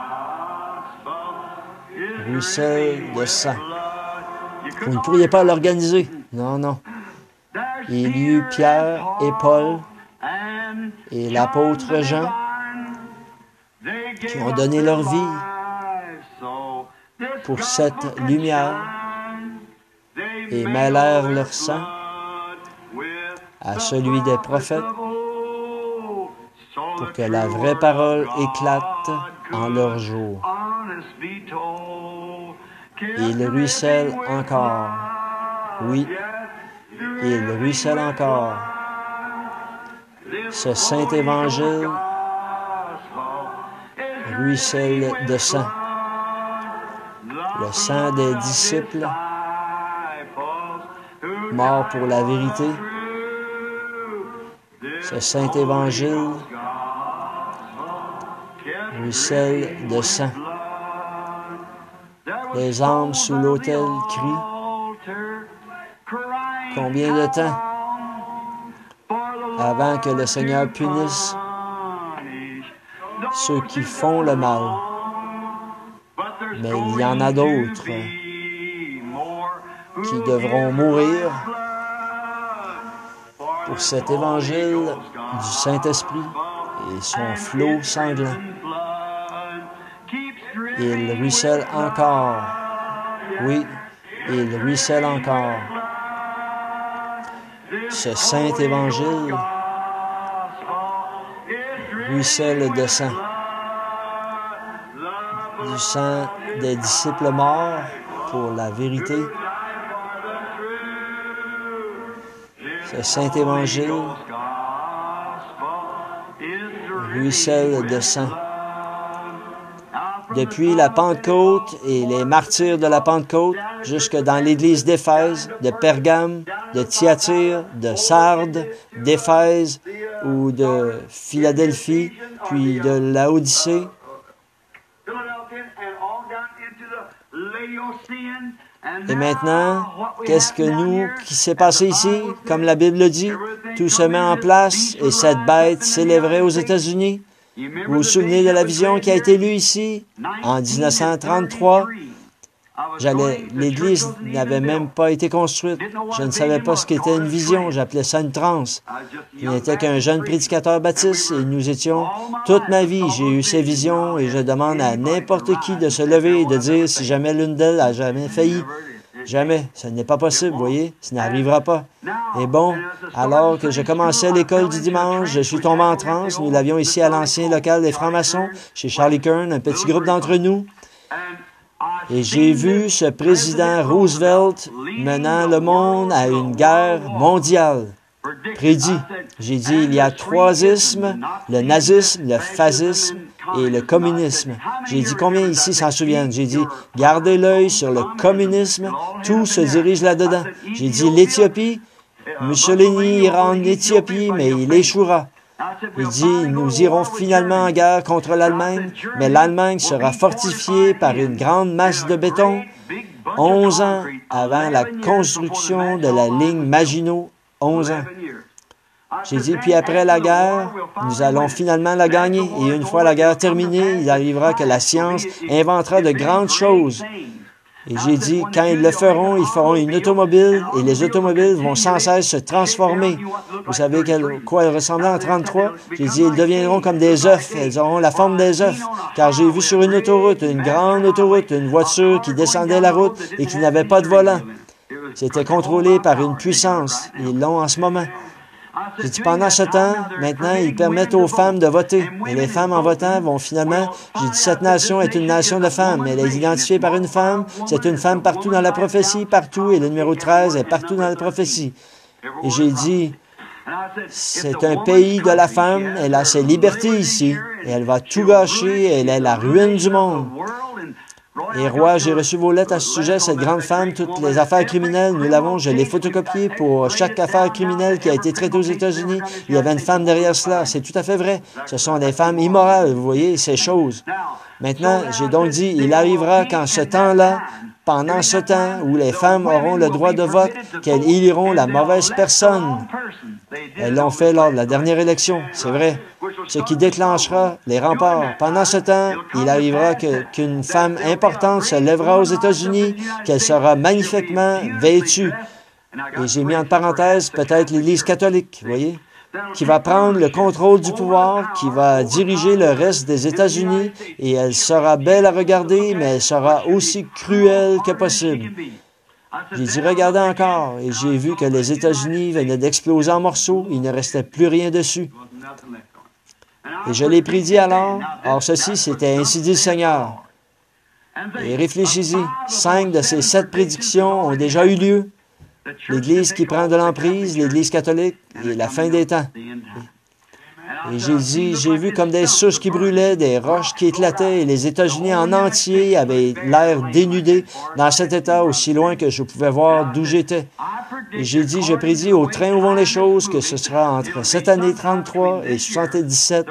ruisselle de sang. Vous ne pourriez pas l'organiser. Non, non. Il y eut Pierre et Paul et l'apôtre Jean qui ont donné leur vie pour cette lumière et mêlèrent leur sang à celui des prophètes pour que la vraie parole éclate en leur jour. Il ruisselle encore. Oui, il ruisselle encore. Ce saint évangile ruisselle de sang. Le sang des disciples, morts pour la vérité. Ce saint évangile ruisselle de sang. Les âmes sous l'autel crient. Combien de temps avant que le Seigneur punisse ceux qui font le mal? Mais il y en a d'autres qui devront mourir pour cet évangile du Saint-Esprit et son flot sanglant. Il ruisselle encore. Oui, il ruisselle encore. Ce saint évangile ruisselle de sang. Du sang des disciples morts pour la vérité. Ce saint évangile ruisselle de sang. Depuis la Pentecôte et les martyrs de la Pentecôte, jusque dans l'Église d'Éphèse, de Pergame, de Thyatire, de Sardes, d'Éphèse ou de Philadelphie, puis de Laodicée. Et maintenant, qu'est-ce que nous, qui s'est passé ici, comme la Bible dit, tout se met en place et cette bête s'élèverait aux États-Unis? Vous vous souvenez de la vision qui a été lue ici en mille neuf cent trente-trois? L'Église n'avait même pas été construite. Je ne savais pas ce qu'était une vision. J'appelais ça une transe. Je n'étais qu'un jeune prédicateur baptiste et nous étions... Toute ma vie, j'ai eu ces visions et je demande à n'importe qui de se lever et de dire si jamais l'une d'elles a jamais failli. Jamais. Ce n'est pas possible, vous voyez. Ça n'arrivera pas. Et bon, alors que je commençais l'école du dimanche, je suis tombé en transe. Nous l'avions ici à l'ancien local des francs-maçons, chez Charlie Kern, un petit groupe d'entre nous. Et j'ai vu ce président Roosevelt menant le monde à une guerre mondiale. Prédit. J'ai dit, il y a trois ismes, le nazisme, le fascisme et le communisme. J'ai dit, combien ici s'en souviennent? J'ai dit, gardez l'œil sur le communisme, tout se dirige là-dedans. J'ai dit, l'Éthiopie, Mussolini ira en Éthiopie, mais il échouera. Il dit, nous irons finalement en guerre contre l'Allemagne, mais l'Allemagne sera fortifiée par une grande masse de béton onze ans avant la construction de la ligne Maginot. onze ans. J'ai dit, puis après la guerre, nous allons finalement la gagner. Et une fois la guerre terminée, il arrivera que la science inventera de grandes choses. Et j'ai dit, quand ils le feront, ils feront une automobile et les automobiles vont sans cesse se transformer. Vous savez quel, quoi elles ressemblaient en trente-trois? J'ai dit, ils deviendront comme des œufs. Elles auront la forme des œufs. Car j'ai vu sur une autoroute, une grande autoroute, une voiture qui descendait la route et qui n'avait pas de volant. C'était contrôlé par une puissance. Ils l'ont en ce moment. J'ai dit, pendant ce temps, maintenant, ils permettent aux femmes de voter. Et les femmes, en votant, vont finalement... J'ai dit, cette nation est une nation de femmes. Elle est identifiée par une femme. C'est une femme partout dans la prophétie, partout. Et le numéro treize est partout dans la prophétie. Et j'ai dit, c'est un pays de la femme. Elle a ses libertés ici. Et elle va tout gâcher. Elle est la ruine du monde. Et roi, j'ai reçu vos lettres à ce sujet, cette grande femme, toutes les affaires criminelles, nous l'avons, je l'ai photocopié pour chaque affaire criminelle qui a été traitée aux États-Unis. Il y avait une femme derrière cela, c'est tout à fait vrai. Ce sont des femmes immorales, vous voyez, ces choses. Maintenant, j'ai donc dit, il arrivera qu'en ce temps-là, pendant ce temps où les femmes auront le droit de vote, qu'elles éliront la mauvaise personne. Elles l'ont fait lors de la dernière élection, c'est vrai. Ce qui déclenchera les remparts. Pendant ce temps, il arrivera que, qu'une femme importante se lèvera aux États-Unis, qu'elle sera magnifiquement vêtue. Et j'ai mis en parenthèse peut-être l'Église catholique, vous voyez, qui va prendre le contrôle du pouvoir, qui va diriger le reste des États-Unis, et elle sera belle à regarder, mais elle sera aussi cruelle que possible. J'ai dit, regardez encore, et j'ai vu que les États-Unis venaient d'exploser en morceaux, il ne restait plus rien dessus. Et je l'ai prédit alors, or ceci, c'était ainsi dit le Seigneur. Et réfléchissez-y, cinq de ces sept prédictions ont déjà eu lieu. L'Église qui prend de l'emprise, l'Église catholique et la fin des temps. Et j'ai dit, j'ai vu comme des souches qui brûlaient, des roches qui éclataient, et les États-Unis en entier avaient l'air dénudés dans cet état aussi loin que je pouvais voir d'où j'étais. Et j'ai dit, je prédis au train où vont les choses que ce sera entre cette année trente-trois et soixante-dix-sept.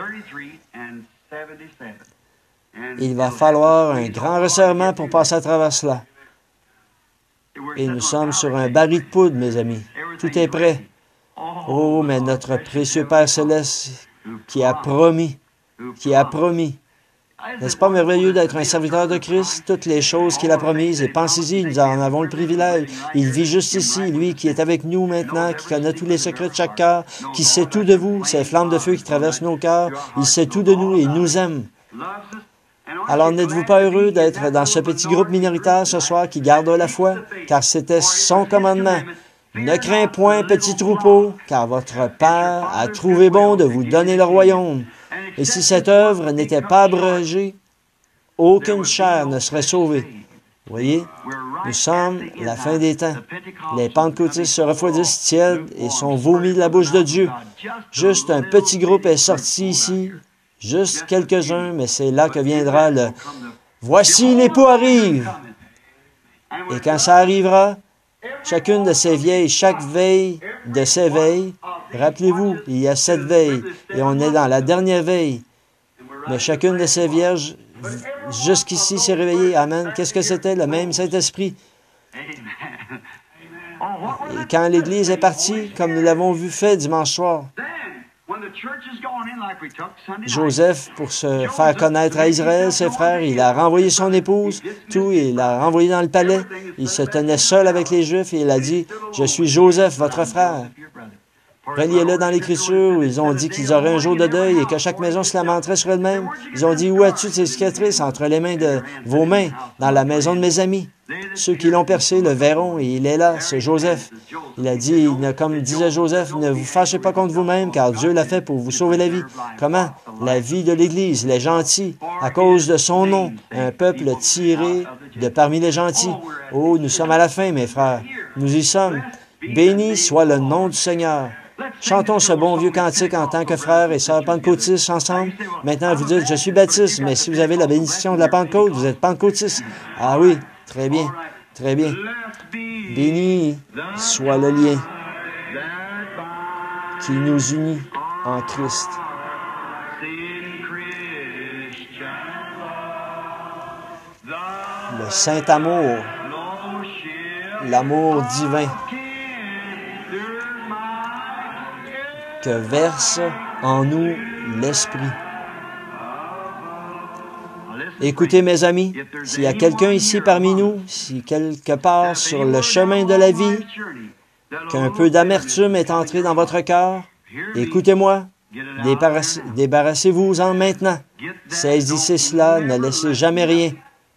Il va falloir un grand resserrement pour passer à travers cela. Et nous sommes sur un baril de poudre, mes amis. Tout est prêt. Oh, mais notre précieux Père Céleste qui a promis, qui a promis. N'est-ce pas merveilleux d'être un serviteur de Christ? Toutes les choses qu'il a promises, et pensez-y, nous en avons le privilège. Il vit juste ici, lui qui est avec nous maintenant, qui connaît tous les secrets de chaque cœur, qui sait tout de vous, ces flammes de feu qui traversent nos cœurs. Il sait tout de nous et il nous aime. Alors n'êtes-vous pas heureux d'être dans ce petit groupe minoritaire ce soir qui garde la foi? Car c'était son commandement. Ne crains point, petit troupeau, car votre Père a trouvé bon de vous donner le royaume. Et si cette œuvre n'était pas abrogée, aucune chair ne serait sauvée. Vous voyez, nous sommes à la fin des temps. Les pentecôtistes se refroidissent tièdes et sont vomis de la bouche de Dieu. Juste un petit groupe est sorti ici, juste quelques-uns, mais c'est là que viendra le « Voici l'époux arrive ». Et quand ça arrivera, chacune de ces vieilles, chaque veille de ces veilles, rappelez-vous, il y a sept veilles, et on est dans la dernière veille. Mais chacune de ces vierges, jusqu'ici, s'est réveillée. Amen. Qu'est-ce que c'était? Le même Saint-Esprit. Et quand l'Église est partie, comme nous l'avons vu fait dimanche soir, Joseph, pour se faire connaître à Israël, ses frères, il a renvoyé son épouse, tout, il l'a renvoyé dans le palais. Il se tenait seul avec les Juifs et il a dit, « Je suis Joseph, votre frère. » Reliez-le dans l'Écriture où ils ont dit qu'ils auraient un jour de deuil et que chaque maison se lamenterait sur elle-même. Ils ont dit, « Où as-tu ces cicatrices entre les mains de vos mains, dans la maison de mes amis? » Ceux qui l'ont percé le verront et il est là, c'est Joseph. Il a dit, comme disait Joseph, « Ne vous fâchez pas contre vous-même, car Dieu l'a fait pour vous sauver la vie. » Comment? La vie de l'Église, les gentils, à cause de son nom, un peuple tiré de parmi les gentils. Oh, nous sommes à la fin, mes frères. Nous y sommes. Béni soit le nom du Seigneur. Chantons ce bon vieux cantique en tant que frères et sœurs pentecôtistes ensemble. Maintenant, vous dites, je suis baptiste, mais si vous avez la bénédiction de la Pentecôte, vous êtes pentecôtiste. Ah oui, très bien, très bien. Béni soit le lien qui nous unit en Christ. Le saint amour, l'amour divin que verse en nous l'Esprit. Écoutez, mes amis, s'il y a quelqu'un ici parmi nous, si quelque part sur le chemin de la vie, qu'un peu d'amertume est entré dans votre cœur, écoutez-moi, débarrassez, débarrassez-vous-en maintenant. Saisissez cela, ne laissez jamais rien.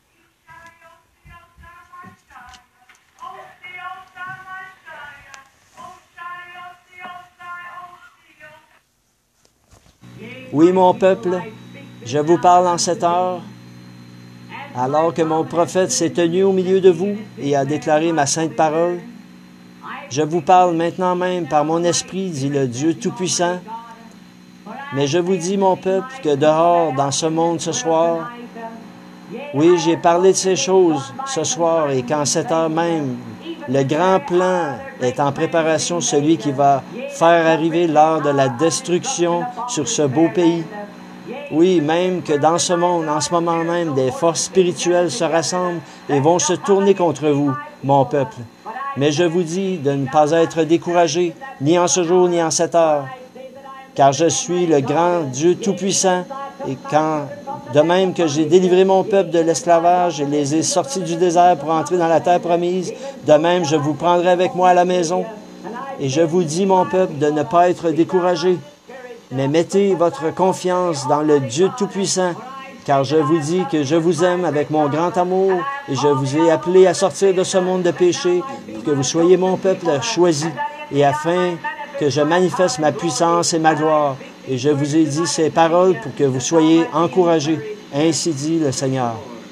Oui, mon peuple, je vous parle en cette heure, alors que mon prophète s'est tenu au milieu de vous et a déclaré ma sainte parole. Je vous parle maintenant même par mon esprit, dit le Dieu Tout-Puissant. Mais je vous dis, mon peuple, que dehors, dans ce monde ce soir, oui, j'ai parlé de ces choses ce soir et qu'en cette heure même, le grand plan est en préparation, celui qui va faire arriver l'heure de la destruction sur ce beau pays. Oui, même que dans ce monde, en ce moment même, des forces spirituelles se rassemblent et vont se tourner contre vous, mon peuple. Mais je vous dis de ne pas être découragés, ni en ce jour, ni en cette heure, car je suis le grand Dieu Tout-Puissant, et quand, de même que j'ai délivré mon peuple de l'esclavage et les ai sortis du désert pour entrer dans la terre promise, de même je vous prendrai avec moi à la maison. Et je vous dis, mon peuple, de ne pas être découragé, mais mettez votre confiance dans le Dieu Tout-Puissant, car je vous dis que je vous aime avec mon grand amour et je vous ai appelé à sortir de ce monde de péché pour que vous soyez mon peuple choisi et afin que je manifeste ma puissance et ma gloire. Et je vous ai dit ces paroles pour que vous soyez encouragés. Ainsi dit le Seigneur.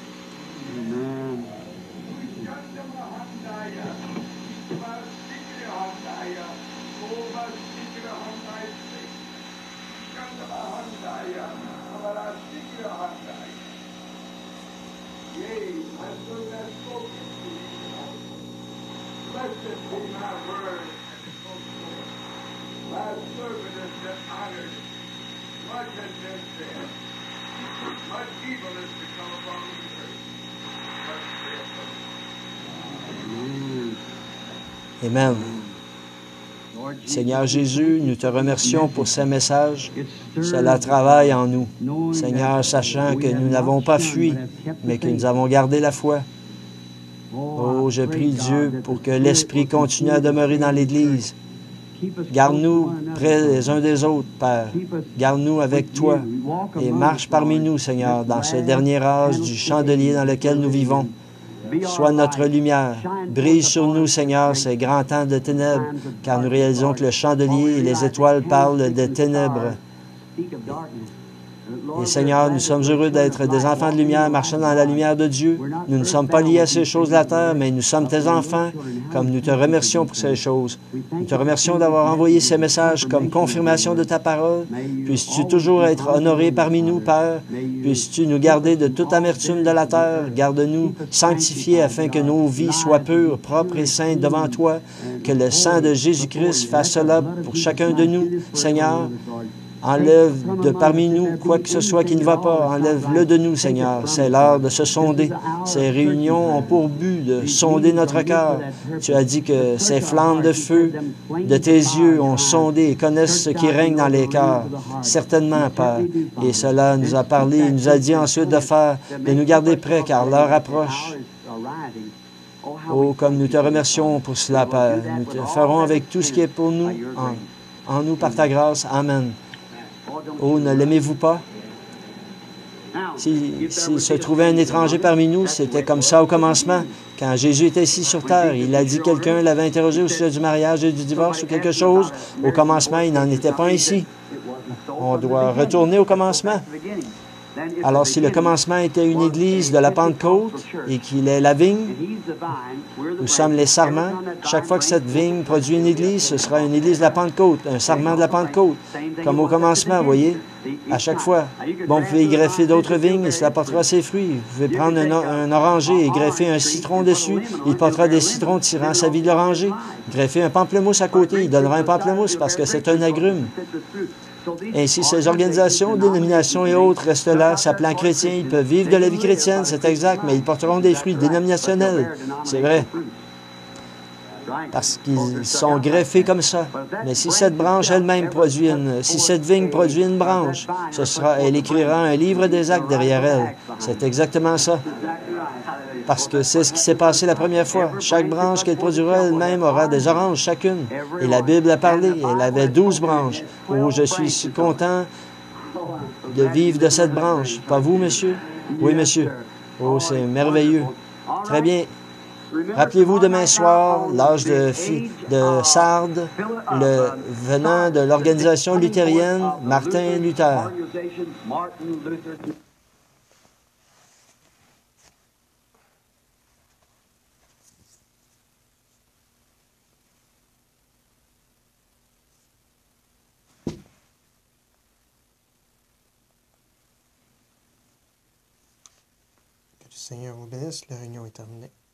Amen. Seigneur Jésus, nous te remercions pour ce message. Cela travaille en nous. Seigneur, sachant que nous n'avons pas fui, mais que nous avons gardé la foi. Oh, je prie Dieu pour que l'Esprit continue à demeurer dans l'Église. Garde-nous près les uns des autres, Père. Garde-nous avec toi et marche parmi nous, Seigneur, dans ce dernier âge du chandelier dans lequel nous vivons. Sois notre lumière. Brille sur nous, Seigneur, ces grands temps de ténèbres, car nous réalisons que le chandelier et les étoiles parlent de ténèbres. Et Seigneur, nous sommes heureux d'être des enfants de lumière, marchant dans la lumière de Dieu. Nous ne sommes pas liés à ces choses de la terre, mais nous sommes tes enfants, comme nous te remercions pour ces choses. Nous te remercions d'avoir envoyé ces messages comme confirmation de ta parole. Puisses-tu toujours être honoré parmi nous, Père. Puisses-tu nous garder de toute amertume de la terre. Garde-nous sanctifiés afin que nos vies soient pures, propres et saintes devant toi. Que le sang de Jésus-Christ fasse cela pour chacun de nous, Seigneur. Enlève de parmi nous quoi que ce soit qui ne va pas. Enlève-le de nous, Seigneur. C'est l'heure de se sonder. Ces réunions ont pour but de sonder notre cœur. Tu as dit que ces flammes de feu de tes yeux ont sondé et connaissent ce qui règne dans les cœurs. Certainement, Père. Et cela nous a parlé, il nous a dit ensuite de faire, de nous garder prêts, car l'heure approche. Oh, comme nous te remercions pour cela, Père. Nous te ferons avec tout ce qui est pour nous, en, en nous par ta grâce. Amen. Oh, ne l'aimez-vous pas? S'il si, si se trouvait un étranger parmi nous, c'était comme ça au commencement. Quand Jésus était ici sur terre, il a dit quelqu'un l'avait interrogé au sujet du mariage et du divorce ou quelque chose. Au commencement, il n'en était pas ici. On doit retourner au commencement. Alors, si le commencement était une église de la Pentecôte et qu'il est la vigne, nous sommes les sarments. Chaque fois que cette vigne produit une église, ce sera une église de la Pentecôte, un sarment de la Pentecôte, comme au commencement, vous voyez, à chaque fois. Bon, vous pouvez y greffer d'autres vignes et cela portera ses fruits. Vous pouvez prendre un, un oranger et greffer un citron dessus, il portera des citrons tirant sa vie de l'oranger. Greffer un pamplemousse à côté, il donnera un pamplemousse parce que c'est un agrume. Ainsi, ces organisations, dénominations et autres restent là, s'appelant chrétiens. Ils peuvent vivre de la vie chrétienne, c'est exact, mais ils porteront des fruits dénominationnels. C'est vrai. Parce qu'ils sont greffés comme ça. Mais si cette branche elle-même produit une... Si cette vigne produit une branche, ce sera... Elle écrira un livre des actes derrière elle. C'est exactement ça. Parce que c'est ce qui s'est passé la première fois. Chaque branche qu'elle produira elle-même aura des oranges chacune. Et la Bible a parlé. Elle avait douze branches. Oh, je suis si content de vivre de cette branche. Pas vous, monsieur? Oui, monsieur. Oh, c'est merveilleux. Très bien. Rappelez-vous demain soir, l'âge de, de Sardes, le venant de l'organisation luthérienne, Martin Luther. Que le Seigneur vous bénisse. La réunion est terminée.